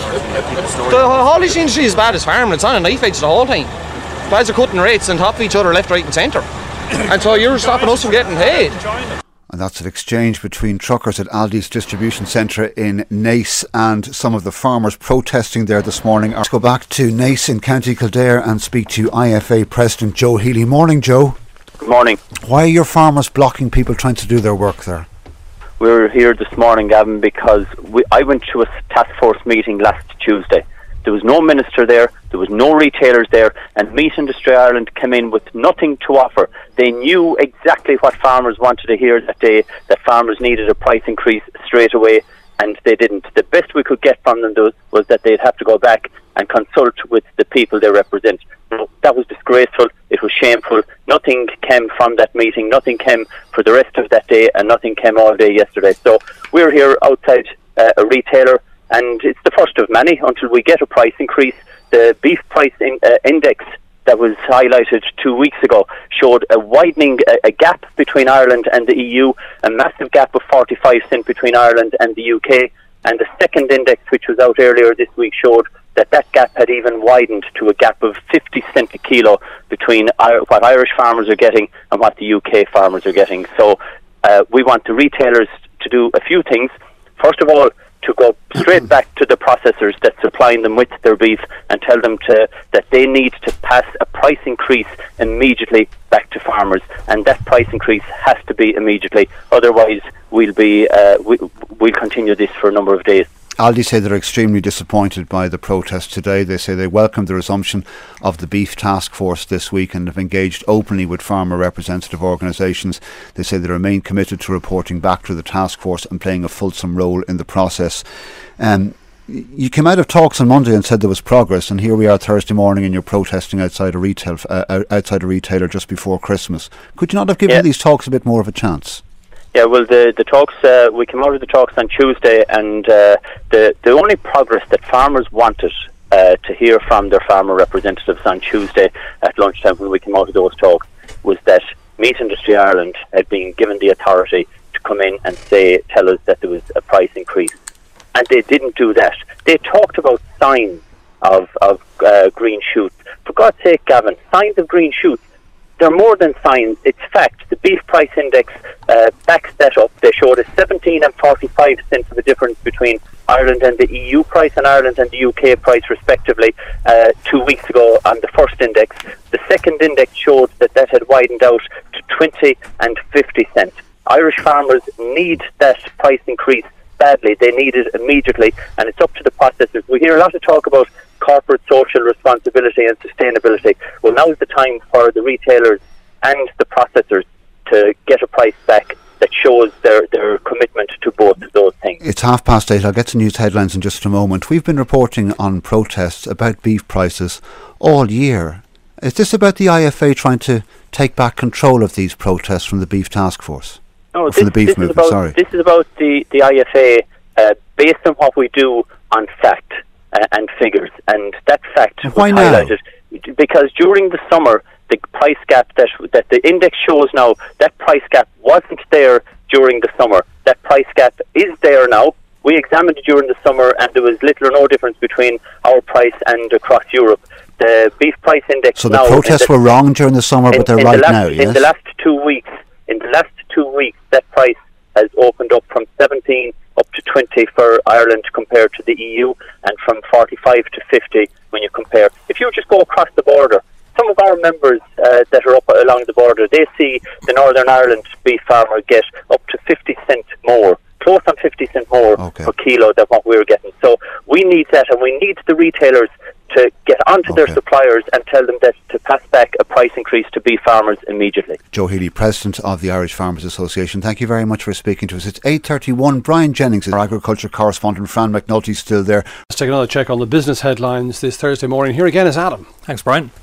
the haulage industry is bad as farming. It's on a knife edge the whole time. Guys are cutting rates on top of each other, left, right, and centre. And so you're stopping us from getting paid. And that's an exchange between truckers at Aldi's distribution centre in Naas and some of the farmers protesting there this morning. Let's go back to Naas in County Kildare and speak to I F A President Joe Healy. Morning, Joe. Good morning. Why are your farmers blocking people trying to do their work there? We were here this morning, Gavin, because we, I went to a task force meeting last Tuesday. There was no minister there, there was no retailers there, and Meat Industry Ireland came in with nothing to offer. They knew exactly what farmers wanted to hear that day, that farmers needed a price increase straight away, and they didn't. The best we could get from them was, was that they'd have to go back and consult with the people they represent. That was disgraceful, it was shameful. Nothing came from that meeting, nothing came for the rest of that day, and nothing came all day yesterday. So we're here outside uh, a retailer, and it's the first of many until we get a price increase. The beef price in, uh, index that was highlighted two weeks ago showed a widening, a, a gap between Ireland and the E U, a massive gap of forty-five cents between Ireland and the U K, and the second index, which was out earlier this week, showed that that gap had even widened to a gap of fifty cents a kilo between I- what Irish farmers are getting and what the U K farmers are getting. So uh, we want the retailers to do a few things. First of all, to go straight back to the processors that's supplying them with their beef and tell them to that they need to pass a price increase immediately back to farmers, and that price increase has to be immediately. Otherwise, we'll be uh, we, we'll continue this for a number of days. Aldi say they're extremely disappointed by the protest today. They say they welcome the resumption of the beef task force this week and have engaged openly with farmer representative organisations. They say they remain committed to reporting back to the task force and playing a fulsome role in the process. Um, you came out of talks on Monday and said there was progress, and here we are Thursday morning and you're protesting outside a retail uh, outside a retailer just before Christmas. Could you not have given yeah. these talks a bit more of a chance? Yeah, well, the the talks, uh, we came out of the talks on Tuesday, and uh, the, the only progress that farmers wanted uh, to hear from their farmer representatives on Tuesday at lunchtime when we came out of those talks was that Meat Industry Ireland had been given the authority to come in and say, tell us that there was a price increase. And they didn't do that. They talked about signs of, of uh, green shoots. For God's sake, Gavin, signs of green shoots. They're more than signs, it's fact. The beef price index uh, backs that up. They showed a seventeen and forty-five cents of a difference between Ireland and the E U price and Ireland and the U K price respectively uh, two weeks ago on the first index. The second index showed that that had widened out to twenty and fifty cents. Irish farmers need that price increase badly. They need it immediately, and it's up to the processors. We hear a lot of talk about corporate social responsibility and sustainability. Well, now is the time for the retailers and the processors to get a price back that shows their, their commitment to both of those things. It's half past eight. I'll get to news headlines in just a moment. We've been reporting on protests about beef prices all year. Is this about the I F A trying to take back control of these protests from the beef task force? No, or this, from the beef this movement, is about, sorry. This is about the, the I F A uh, based on what we do on fact uh, and figures. And that fact was Why now? highlighted because during the summer, the price gap that that the index shows now, that price gap wasn't there during the summer. That price gap is there now. We examined it during the summer and there was little or no difference between our price and across Europe. The beef price index So now... the protests the, were wrong during the summer, in, but they're in right the last, now, yes? In the last two weeks, in the last two weeks, that price has opened up from seventeen up to twenty for Ireland compared to the E U, and from forty-five to fifty when you compare. If you just go across the border, some of our members uh, that are up along the border, they see the Northern Ireland beef farmer get up to fifty cents more, close on fifty cents more okay. per kilo than what we're getting. So we need that, and we need the retailers to get onto okay. their suppliers and tell them that to pass back a price increase to beef farmers immediately. Joe Healy, President of the Irish Farmers Association, thank you very much for speaking to us. It's eight thirty-one. Brian Jennings, our agriculture correspondent. Fran McNulty's still there. Let's take another check on the business headlines this Thursday morning. Here again is Adam. Thanks, Brian.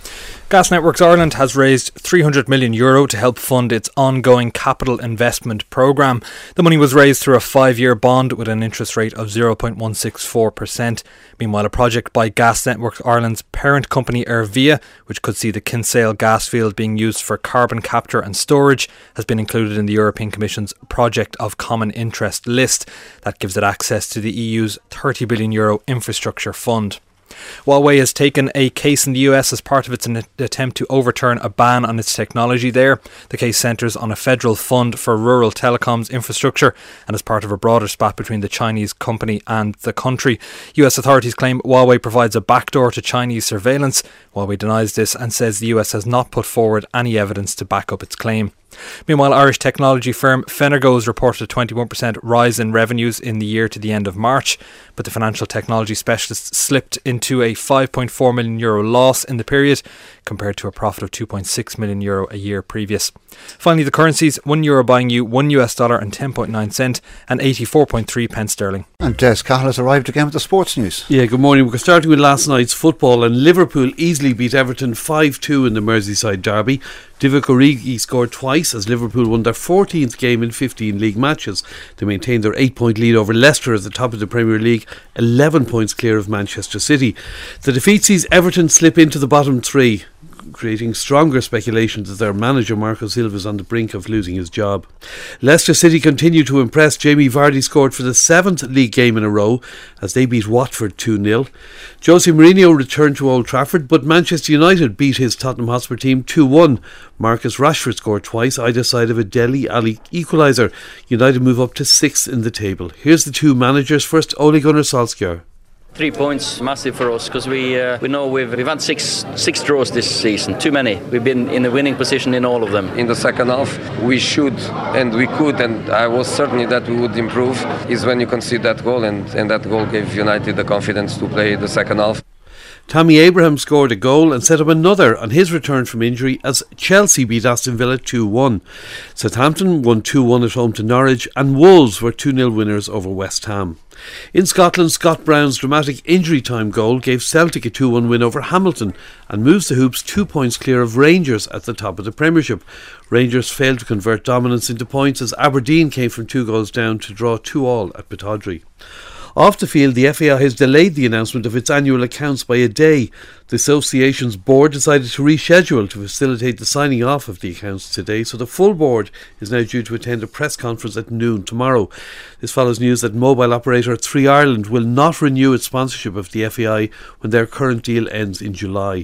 Gas Networks Ireland has raised three hundred million euro to help fund its ongoing capital investment programme. The money was raised through a five-year bond with an interest rate of zero point one six four percent. Meanwhile, a project by Gas Networks Ireland's parent company Ervia, which could see the Kinsale gas field being used for carbon capture and storage, has been included in the European Commission's Project of Common Interest list. That gives it access to the E U's thirty billion euro infrastructure fund. Huawei has taken a case in the U S as part of its attempt to overturn a ban on its technology there. The case centres on a federal fund for rural telecoms infrastructure and is part of a broader spat between the Chinese company and the country. U S authorities claim Huawei provides a backdoor to Chinese surveillance. Huawei denies this and says the U S has not put forward any evidence to back up its claim. Meanwhile, Irish technology firm Fenergo's reported a twenty-one percent rise in revenues in the year to the end of March, but the financial technology specialist slipped into a five point four million euro loss in the period, compared to a profit of two point six million euro a year previous. Finally, the currencies: one euro buying you one U S dollar and ten point nine cent, and eighty-four point three pence sterling. And Des Cahill has arrived again with the sports news. Yeah, good morning. We're starting with last night's football, and Liverpool easily beat Everton five two in the Merseyside derby. Divock Origi scored twice as Liverpool won their fourteenth game in fifteen league matches. They maintained their eight point lead over Leicester at the top of the Premier League, eleven points clear of Manchester City. The defeat sees Everton slip into the bottom three, creating stronger speculation that their manager Marco Silva is on the brink of losing his job. Leicester City continue to impress. Jamie Vardy scored for the seventh league game in a row as they beat Watford two nil. Jose Mourinho returned to Old Trafford, but Manchester United beat his Tottenham Hotspur team two one. Marcus Rashford scored twice, either side of a Dele Alli equaliser. United move up to sixth in the table. Here's the two managers. First, Ole Gunnar Solskjaer. Three points, massive for us, because we uh, we know we've we've had six six draws this season, too many. We've been in a winning position in all of them. In the second half, we should and we could, and I was certain that we would improve. Is when you concede that goal, and, and that goal gave United the confidence to play the second half. Tammy Abraham scored a goal and set up another on his return from injury as Chelsea beat Aston Villa two one. Southampton won two one at home to Norwich, and Wolves were two nil winners over West Ham. In Scotland, Scott Brown's dramatic injury time goal gave Celtic a two one win over Hamilton and moves the Hoops two points clear of Rangers at the top of the Premiership. Rangers failed to convert dominance into points as Aberdeen came from two goals down to draw two all at Pittodrie. Off the field, the F A I has delayed the announcement of its annual accounts by a day. The association's board decided to reschedule to facilitate the signing off of the accounts today, so the full board is now due to attend a press conference at noon tomorrow. This follows news that mobile operator Three Ireland will not renew its sponsorship of the F A I when their current deal ends in July.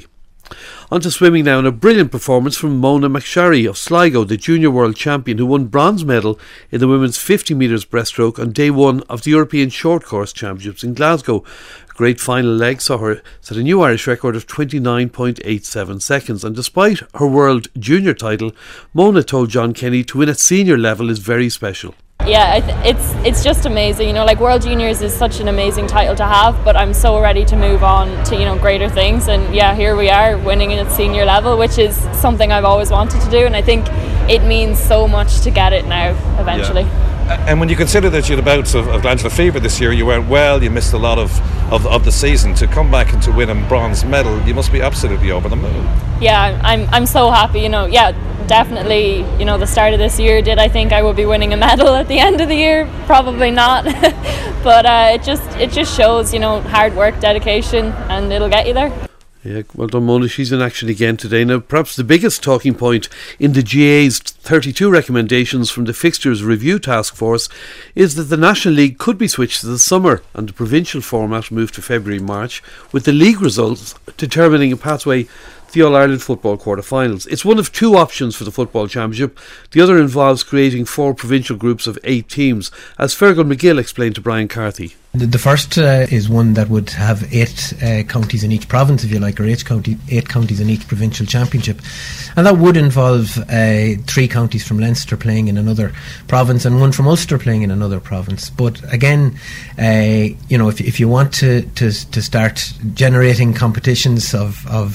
On to swimming now, and a brilliant performance from Mona McSharry of Sligo, the junior world champion who won bronze medal in the women's fifty metres breaststroke on day one of the European Short Course Championships in Glasgow. A great final leg saw her set a new Irish record of twenty-nine point eight seven seconds, and despite her world junior title, Mona told John Kenny to win at senior level is very special. Yeah, it's it's just amazing. You know, like World Juniors is such an amazing title to have, but I'm so ready to move on to, you know, greater things. And yeah, here we are winning at senior level, which is something I've always wanted to do, and I think it means so much to get it now eventually. Yeah. And when you consider that you had a bout of, of glandular fever this year, you went well, you missed a lot of, of, of the season. To come back and to win a bronze medal, you must be absolutely over the moon. Yeah, I'm I'm so happy, you know, yeah, definitely, you know, the start of this year, did I think I would be winning a medal at the end of the year? Probably not. But uh, it just it just shows, you know, hard work, dedication, and it'll get you there. Yeah, well done, Mona. She's in action again today. Now, perhaps the biggest talking point in the G A's thirty-two recommendations from the Fixtures Review Task Force is that the National League could be switched to the summer and the provincial format moved to February-March, with the league results determining a pathway to the All-Ireland Football quarter-finals. It's one of two options for the Football Championship. The other involves creating four provincial groups of eight teams, as Fergal McGill explained to Brian Carthy. The first uh, is one that would have eight uh, counties in each province, if you like, or eight, county, eight counties in each provincial championship. And that would involve uh, three counties from Leinster playing in another province and one from Ulster playing in another province. But again, uh, you know, if, if you want to, to, to start generating competitions of, of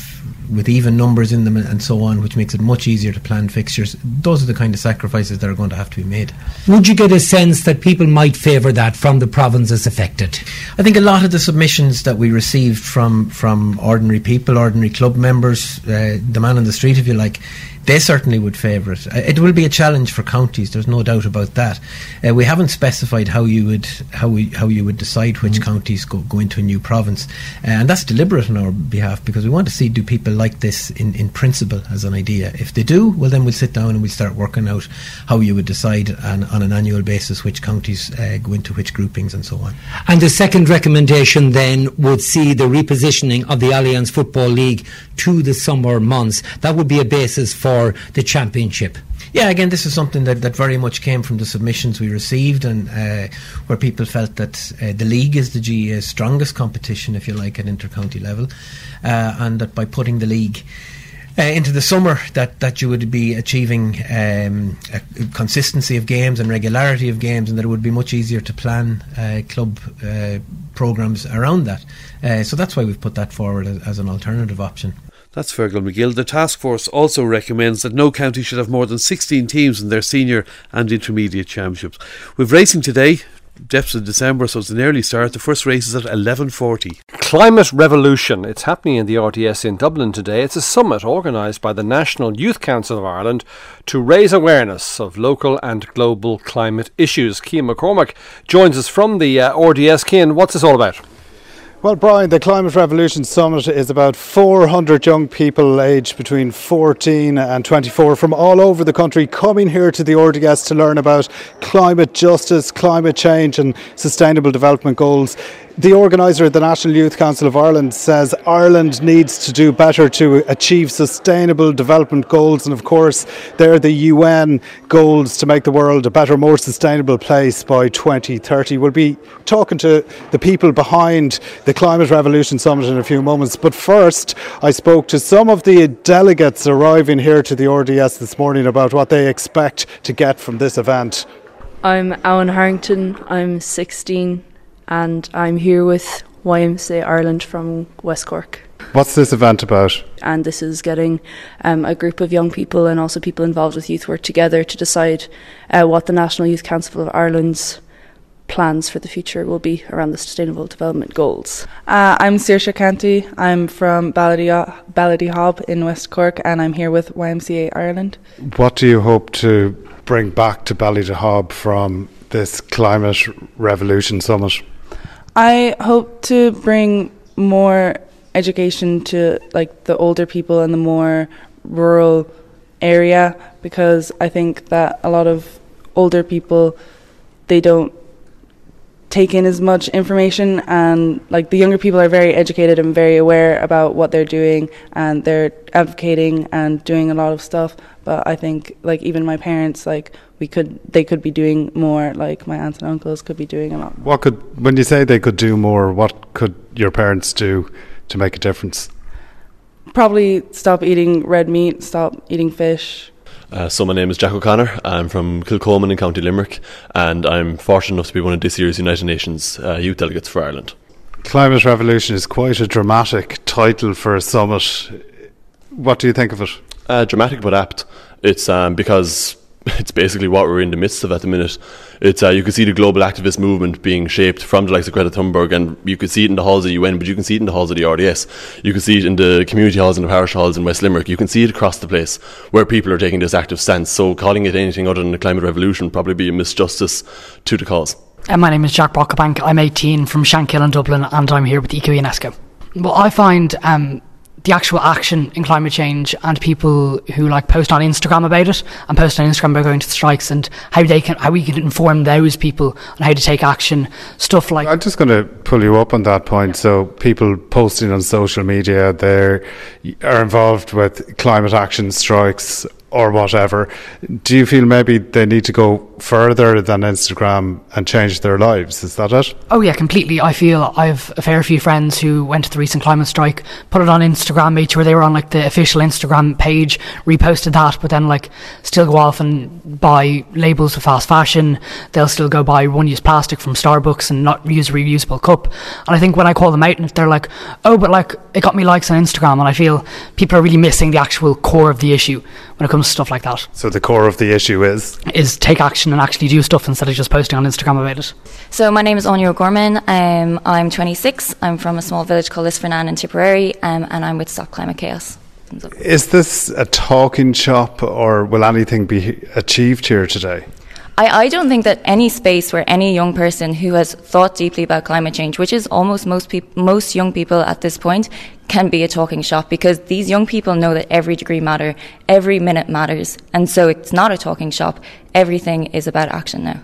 with even numbers in them and so on, which makes it much easier to plan fixtures. Those are the kind of sacrifices that are going to have to be made. Would you get a sense that people might favour that from the provinces affected? I think a lot of the submissions that we received from, from ordinary people, ordinary club members, uh, the man on the street, if you like, they certainly would favour it. Uh, it will be a challenge for counties, there's no doubt about that. Uh, we haven't specified how you would how we how you would decide which mm. counties go, go into a new province, uh, and that's deliberate on our behalf, because we want to see, do people like this in, in principle as an idea? If they do, well then we'll sit down and we'll start working out how you would decide on, on an annual basis which counties uh, go into which groupings and so on. And the second recommendation then would see the repositioning of the Allianz Football League to the summer months. That would be a basis for the championship. Yeah, again, this is something that, that very much came from the submissions we received, and uh, where people felt that uh, the league is the G A A's strongest competition, if you like, at inter-county level, uh, and that by putting the league uh, into the summer, that, that you would be achieving um, a consistency of games and regularity of games, and that it would be much easier to plan uh, club uh, programmes around that. Uh, so that's why we've put that forward as, as an alternative option. That's Fergal McGill. The task force also recommends that no county should have more than sixteen teams in their senior and intermediate championships. We've racing today, depths of December, so it's an early start. The first race is at eleven forty. Climate Revolution. It's happening in the R T S in Dublin today. It's a summit organised by the National Youth Council of Ireland to raise awareness of local and global climate issues. Cian McCormack joins us from the uh, R D S. Cian, what's this all about? Well, Brian, the Climate Revolution Summit is about four hundred young people aged between fourteen and twenty-four from all over the country coming here to the R D S to learn about climate justice, climate change and sustainable development goals. The organiser, the National Youth Council of Ireland, says Ireland needs to do better to achieve sustainable development goals, and of course they're the U N goals to make the world a better, more sustainable place by twenty thirty. We'll be talking to the people behind the Climate Revolution Summit in a few moments, but first I spoke to some of the delegates arriving here to the R D S this morning about what they expect to get from this event. I'm Alan Harrington, I'm sixteen, and I'm here with Y M C A Ireland from West Cork. What's this event about? And this is getting um, a group of young people and also people involved with youth work together to decide uh, what the National Youth Council of Ireland's plans for the future will be around the Sustainable Development Goals. Uh, I'm Saoirse Canty. I'm from Ballydehob in West Cork, and I'm here with Y M C A Ireland. What do you hope to bring back to Ballydehob from this Climate Revolution Summit? I hope to bring more education to like the older people and the more rural area, because I think that a lot of older people, they don't take in as much information, and like the younger people are very educated and very aware about what they're doing, and they're advocating and doing a lot of stuff. But I think like even my parents, like we could they could be doing more, like my aunts and uncles could be doing a lot. What could, when you say they could do more, what could your parents do to make a difference? Probably stop eating red meat, stop eating fish. Uh, so my name is Jack O'Connor. I'm from Kilcoman in County Limerick, and I'm fortunate enough to be one of this year's United Nations uh, Youth Delegates for Ireland. Climate Revolution is quite a dramatic title for a summit. What do you think of it? Uh, dramatic but apt. It's um, because it's basically what we're in the midst of at the minute. It's uh, you can see the global activist movement being shaped from the likes of Greta Thunberg, and you can see it in the halls of the U N, but you can see it in the halls of the R D S. You can see it in the community halls and the parish halls in West Limerick. You can see it across the place where people are taking this active stance. So calling it anything other than the climate revolution would probably be a misjustice to the cause. Uh, my name is Jack Brockbank. I'm eighteen, from Shankill in Dublin, and I'm here with Eco UNESCO. Well, I find um, the actual action in climate change, and people who like post on Instagram about it and post on Instagram about going to strikes, and how they can how we can inform those people on how to take action, stuff like. I'm just going to pull you up on that point. So people posting on social media, they are involved with climate action strikes. or whatever. Do you feel maybe they need to go further than Instagram and change their lives? Is that it? Oh yeah, completely. I feel I've a fair few friends who went to the recent climate strike, put it on Instagram, made sure they were on like the official Instagram page, reposted that, but then like still go off and buy labels for fast fashion. They'll still go buy one-use plastic from Starbucks and not use a reusable cup. And I think when I call them out and they're like, oh, but like it got me likes on Instagram, and I feel people are really missing the actual core of the issue when it comes to stuff like that. So the core of the issue is? Is take action and actually do stuff instead of just posting on Instagram about it. So my name is Anya O'Gorman. Um, I'm twenty-six. I'm from a small village called Lisfernan in Tipperary, um, and I'm with Stop Climate Chaos. Is this a talking shop, or will anything be achieved here today? I, I don't think that any space where any young person who has thought deeply about climate change, which is almost most peop- most young people at this point, can be a talking shop, because these young people know that every degree matter, every minute matters, and so it's not a talking shop. Everything is about action now.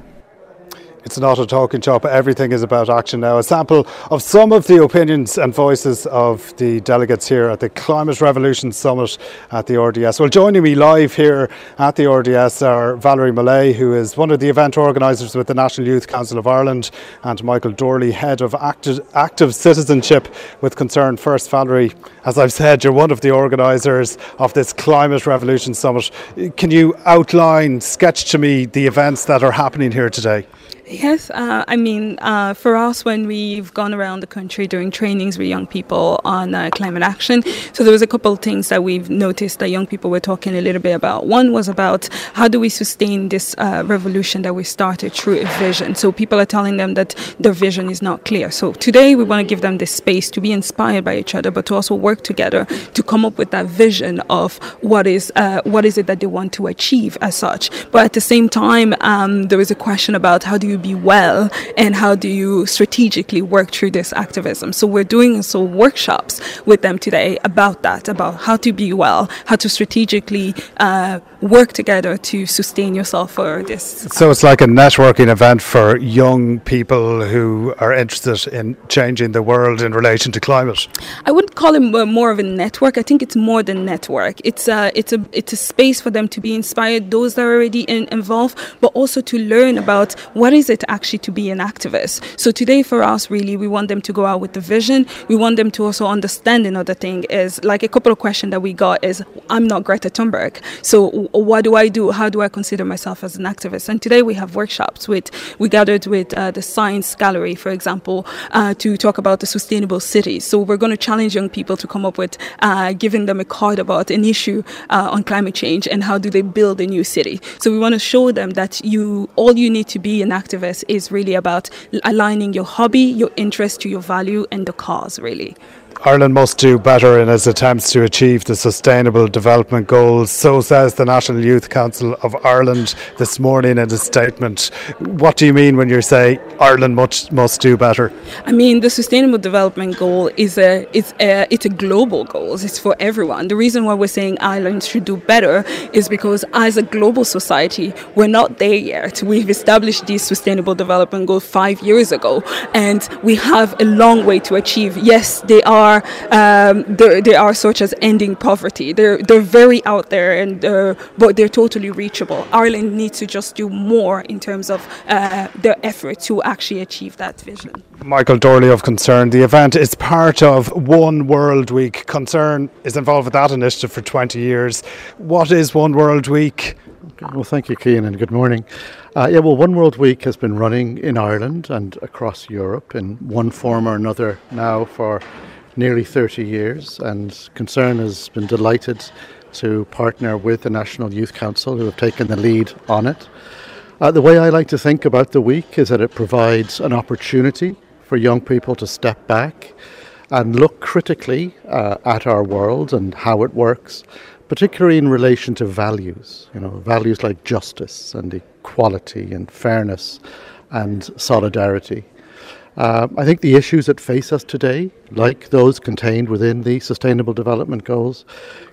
It's not a talking shop, everything is about action now. A sample of some of the opinions and voices of the delegates here at the Climate Revolution Summit at the R D S. Well, joining me live here at the R D S are Valerie Millay, who is one of the event organisers with the National Youth Council of Ireland, and Michael Dorley, Head of Active, Active Citizenship with Concern First. Valerie, as I've said, you're one of the organisers of this Climate Revolution Summit. Can you outline, sketch to me the events that are happening here today? Yes, uh, I mean, uh, for us, when we've gone around the country doing trainings with young people on uh, climate action, so there was a couple of things that we've noticed that young people were talking a little bit about. One was about how do we sustain this uh, revolution that we started through a vision. So people are telling them that their vision is not clear. So today we want to give them this space to be inspired by each other, but to also work together to come up with that vision of what is uh, what is it that they want to achieve as such. But at the same time, um, there was a question about how do you be well and how do you strategically work through this activism. So we're doing so workshops with them today about that, about how to be well, how to strategically uh, work together to sustain yourself for this. So it's like a networking event for young people who are interested in changing the world in relation to climate. I wouldn't call it more of a network. I think it's more than network. It's a, it's a, it's a space for them to be inspired, those that are already in, involved, but also to learn about what is it actually to be an activist. So today for us, really, we want them to go out with the vision. We want them to also understand another thing is, like a couple of questions that we got is, I'm not Greta Thunberg. So what do I do? How do I consider myself as an activist? And today we have workshops with, we gathered with uh, the Science Gallery, for example, uh, to talk about the sustainable cities. So we're going to challenge young people to come up with uh, giving them a card about an issue uh, on climate change and how do they build a new city. So we want to show them that you, all you need to be an activist is really about aligning your hobby, your interest to your value and the cause, really. Ireland must do better in its attempts to achieve the Sustainable Development Goals. So says the National Youth Council of Ireland this morning in a statement. What do you mean when you say Ireland must, must do better? I mean, the Sustainable Development Goal is a it's a it's a global goal. It's for everyone. The reason why we're saying Ireland should do better is because as a global society, we're not there yet. We've established these Sustainable Development Goals five years ago, and we have a long way to achieve. Yes, they are. Um, they, they are such as ending poverty. They're they're very out there, and uh, but they're totally reachable. Ireland needs to just do more in terms of uh, their effort to actually achieve that vision. Michael Dorley of Concern. The event is part of One World Week. Concern is involved with that initiative for twenty years. What is One World Week? Well, thank you, Cian, and good morning. Uh, yeah, well, One World Week has been running in Ireland and across Europe in one form or another now for nearly thirty years, and Concern has been delighted to partner with the National Youth Council, who have taken the lead on it. Uh, the way I like to think about the week is that it provides an opportunity for young people to step back and look critically uh, at our world and how it works, particularly in relation to values, you know, values like justice and equality and fairness and solidarity. Uh, I think the issues that face us today, like those contained within the Sustainable Development Goals,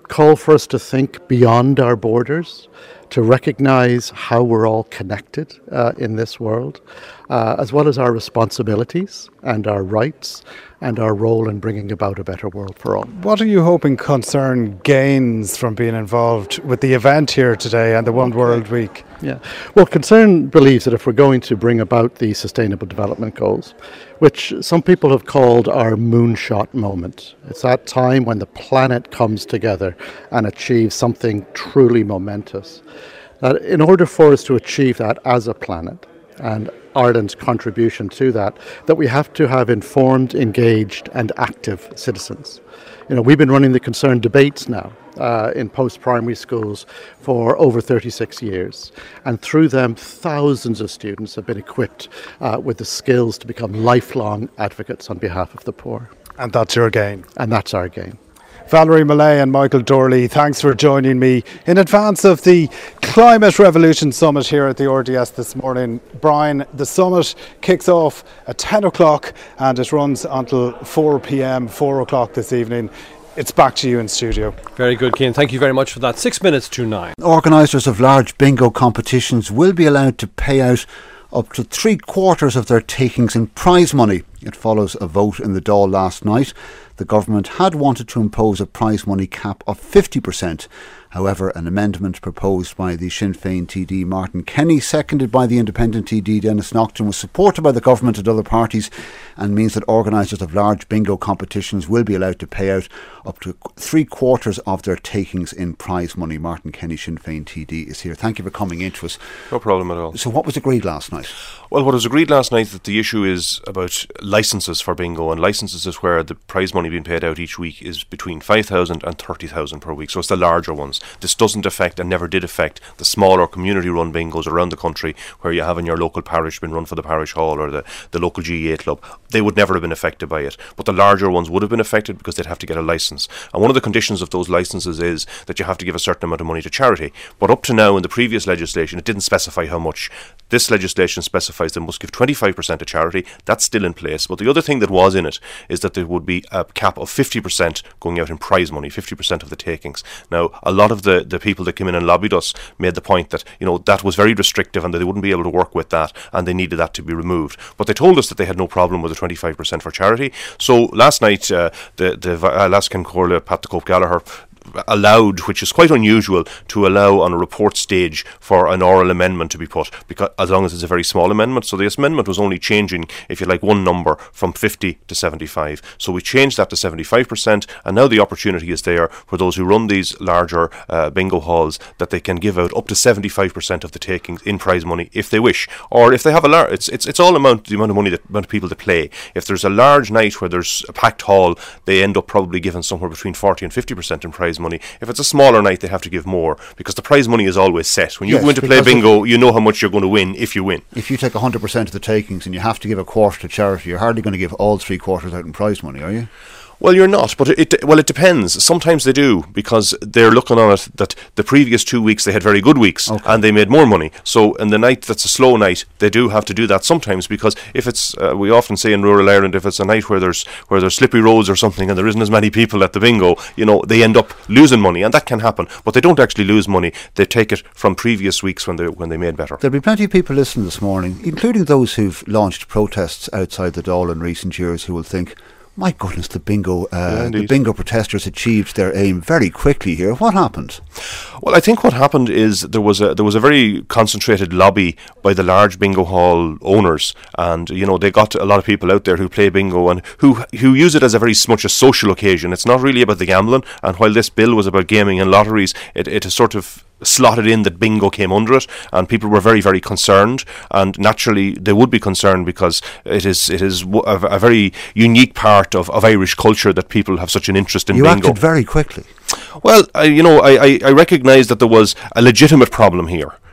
call for us to think beyond our borders, to recognise how we're all connected uh, in this world, uh, as well as our responsibilities and our rights and our role in bringing about a better world for all. What are you hoping Concern gains from being involved with the event here today and the One World Week? Yeah, well, Concern believes that if we're going to bring about the Sustainable Development Goals, which some people have called our moonshot moment, it's that time when the planet comes together and achieves something truly momentous, that in order for us to achieve that as a planet, and Ireland's contribution to that, that we have to have informed, engaged and active citizens. You know, we've been running the Concern debates now uh, in post-primary schools for over thirty-six years, and through them thousands of students have been equipped uh, with the skills to become lifelong advocates on behalf of the poor. And that's your gain. And that's our gain. Valerie Millay and Michael Dorley, thanks for joining me in advance of the Climate Revolution Summit here at the R D S this morning. Brian, the summit kicks off at ten o'clock and it runs until four p.m, four o'clock this evening. It's back to you in studio. Very good, Cian. Thank you very much for that. Six minutes to nine. Organisers of large bingo competitions will be allowed to pay out up to three quarters of their takings in prize money. It follows a vote in the Dáil last night. The government had wanted to impose a prize money cap of fifty percent. However, an amendment proposed by the Sinn Féin T D Martin Kenny, seconded by the Independent T D Dennis Naughton, was supported by the government and other parties and means that organisers of large bingo competitions will be allowed to pay out up to three quarters of their takings in prize money. Martin Kenny, Sinn Féin T D, is here. Thank you for coming in to us. No problem at all. So what was agreed last night? Well, what was agreed last night that the issue is about licences for bingo, and licences is where the prize money being paid out each week is between five thousand and thirty thousand per week, so it's the larger ones. This doesn't affect and never did affect the smaller community run bingos around the country where you have in your local parish been run for the parish hall or the, the local G A A club. They would never have been affected by it, but the larger ones would have been affected because they'd have to get a licence, and one of the conditions of those licences is that you have to give a certain amount of money to charity. But up to now in the previous legislation it didn't specify how much. This legislation specifies they must give twenty-five percent to charity. That's still in place, but the other thing that was in it is that there would be a cap of fifty percent going out in prize money, fifty percent of the takings. Now, a lot of the, the people that came in and lobbied us made the point that, you know, that was very restrictive and that they wouldn't be able to work with that and they needed that to be removed. But they told us that they had no problem with the twenty-five percent for charity. So last night, uh, the, the uh, Laskin Corla, Pat the Cope Gallagher, allowed, which is quite unusual, to allow on a report stage for an oral amendment to be put, because as long as it's a very small amendment. So this amendment was only changing, if you like, one number from fifty to seventy-five. So we changed that to seventy-five percent, and now the opportunity is there for those who run these larger uh, bingo halls that they can give out up to seventy-five percent of the takings in prize money if they wish, or if they have a large. It's it's it's all amount the amount of money that amount of people that play. If there's a large night where there's a packed hall, they end up probably giving somewhere between forty and fifty percent in prize money. If it's a smaller night, they have to give more because the prize money is always set. When you yes, go in to play bingo, you know how much you're going to win if you win. If you take one hundred percent of the takings and you have to give a quarter to charity, you're hardly going to give all three quarters out in prize money, are you? Well, you're not, but it, it well, it depends. Sometimes they do, because they're looking on it that the previous two weeks they had very good weeks, okay, and they made more money. So in the night that's a slow night, they do have to do that sometimes, because if it's, uh, we often say in rural Ireland, if it's a night where there's where there's slippery roads or something and there isn't as many people at the bingo, you know, they end up losing money, and that can happen. But they don't actually lose money; they take it from previous weeks when they when they made better. There'll be plenty of people listening this morning, including those who've launched protests outside the Dáil in recent years, who will think, my goodness, the bingo uh, yeah, the bingo protesters achieved their aim very quickly here. What happened? Well, I think what happened is there was a there was a very concentrated lobby by the large bingo hall owners, and you know they got a lot of people out there who play bingo and who who use it as a very much a social occasion. It's not really about the gambling. And while this bill was about gaming and lotteries, it it is sort of slotted in that bingo came under it, and people were very very concerned, and naturally they would be concerned because it is it is a, a very unique part of, of Irish culture that people have such an interest in you bingo. You acted very quickly. Well, I, you know, I, I, I recognise that there was a legitimate problem here.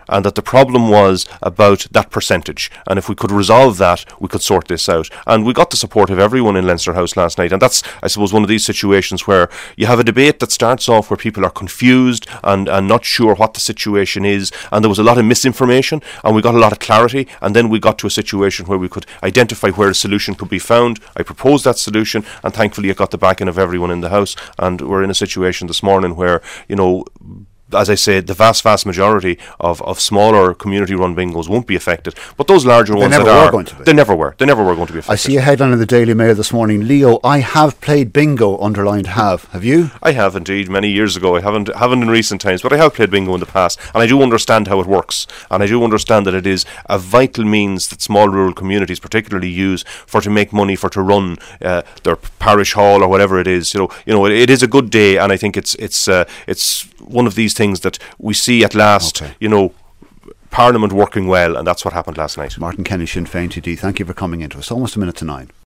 and that the problem was about that percentage. And if we could resolve that, we could sort this out. And we got the support of everyone in Leinster House last night. And that's, I suppose, one of these situations where you have a debate that starts off where people are confused and, and not sure what the situation is. And there was a lot of misinformation, and we got a lot of clarity. And then we got to a situation where we could identify where a solution could be found. I proposed that solution, and thankfully it got the backing of everyone in the House. And we're in a situation this morning where, you know, as I say, the vast, vast majority of, of smaller community-run bingos won't be affected. But those larger they ones never that were are, going to be. they never were. They never were going to be affected. I see a headline in the Daily Mail this morning. Leo, I have played bingo, underlined have. Have you? I have indeed, many years ago. I haven't haven't in recent times, but I have played bingo in the past, and I do understand how it works. And I do understand that it is a vital means that small rural communities particularly use for to make money, for to run uh, their parish hall or whatever it is. You know, you know, it, it is a good day, and I think it's it's uh, it's one of these things that we see at last, okay. you know, Parliament working well, and that's what happened last night. Martin Kenny, Sinn Féin T D, thank you for coming into us. Almost a minute to nine.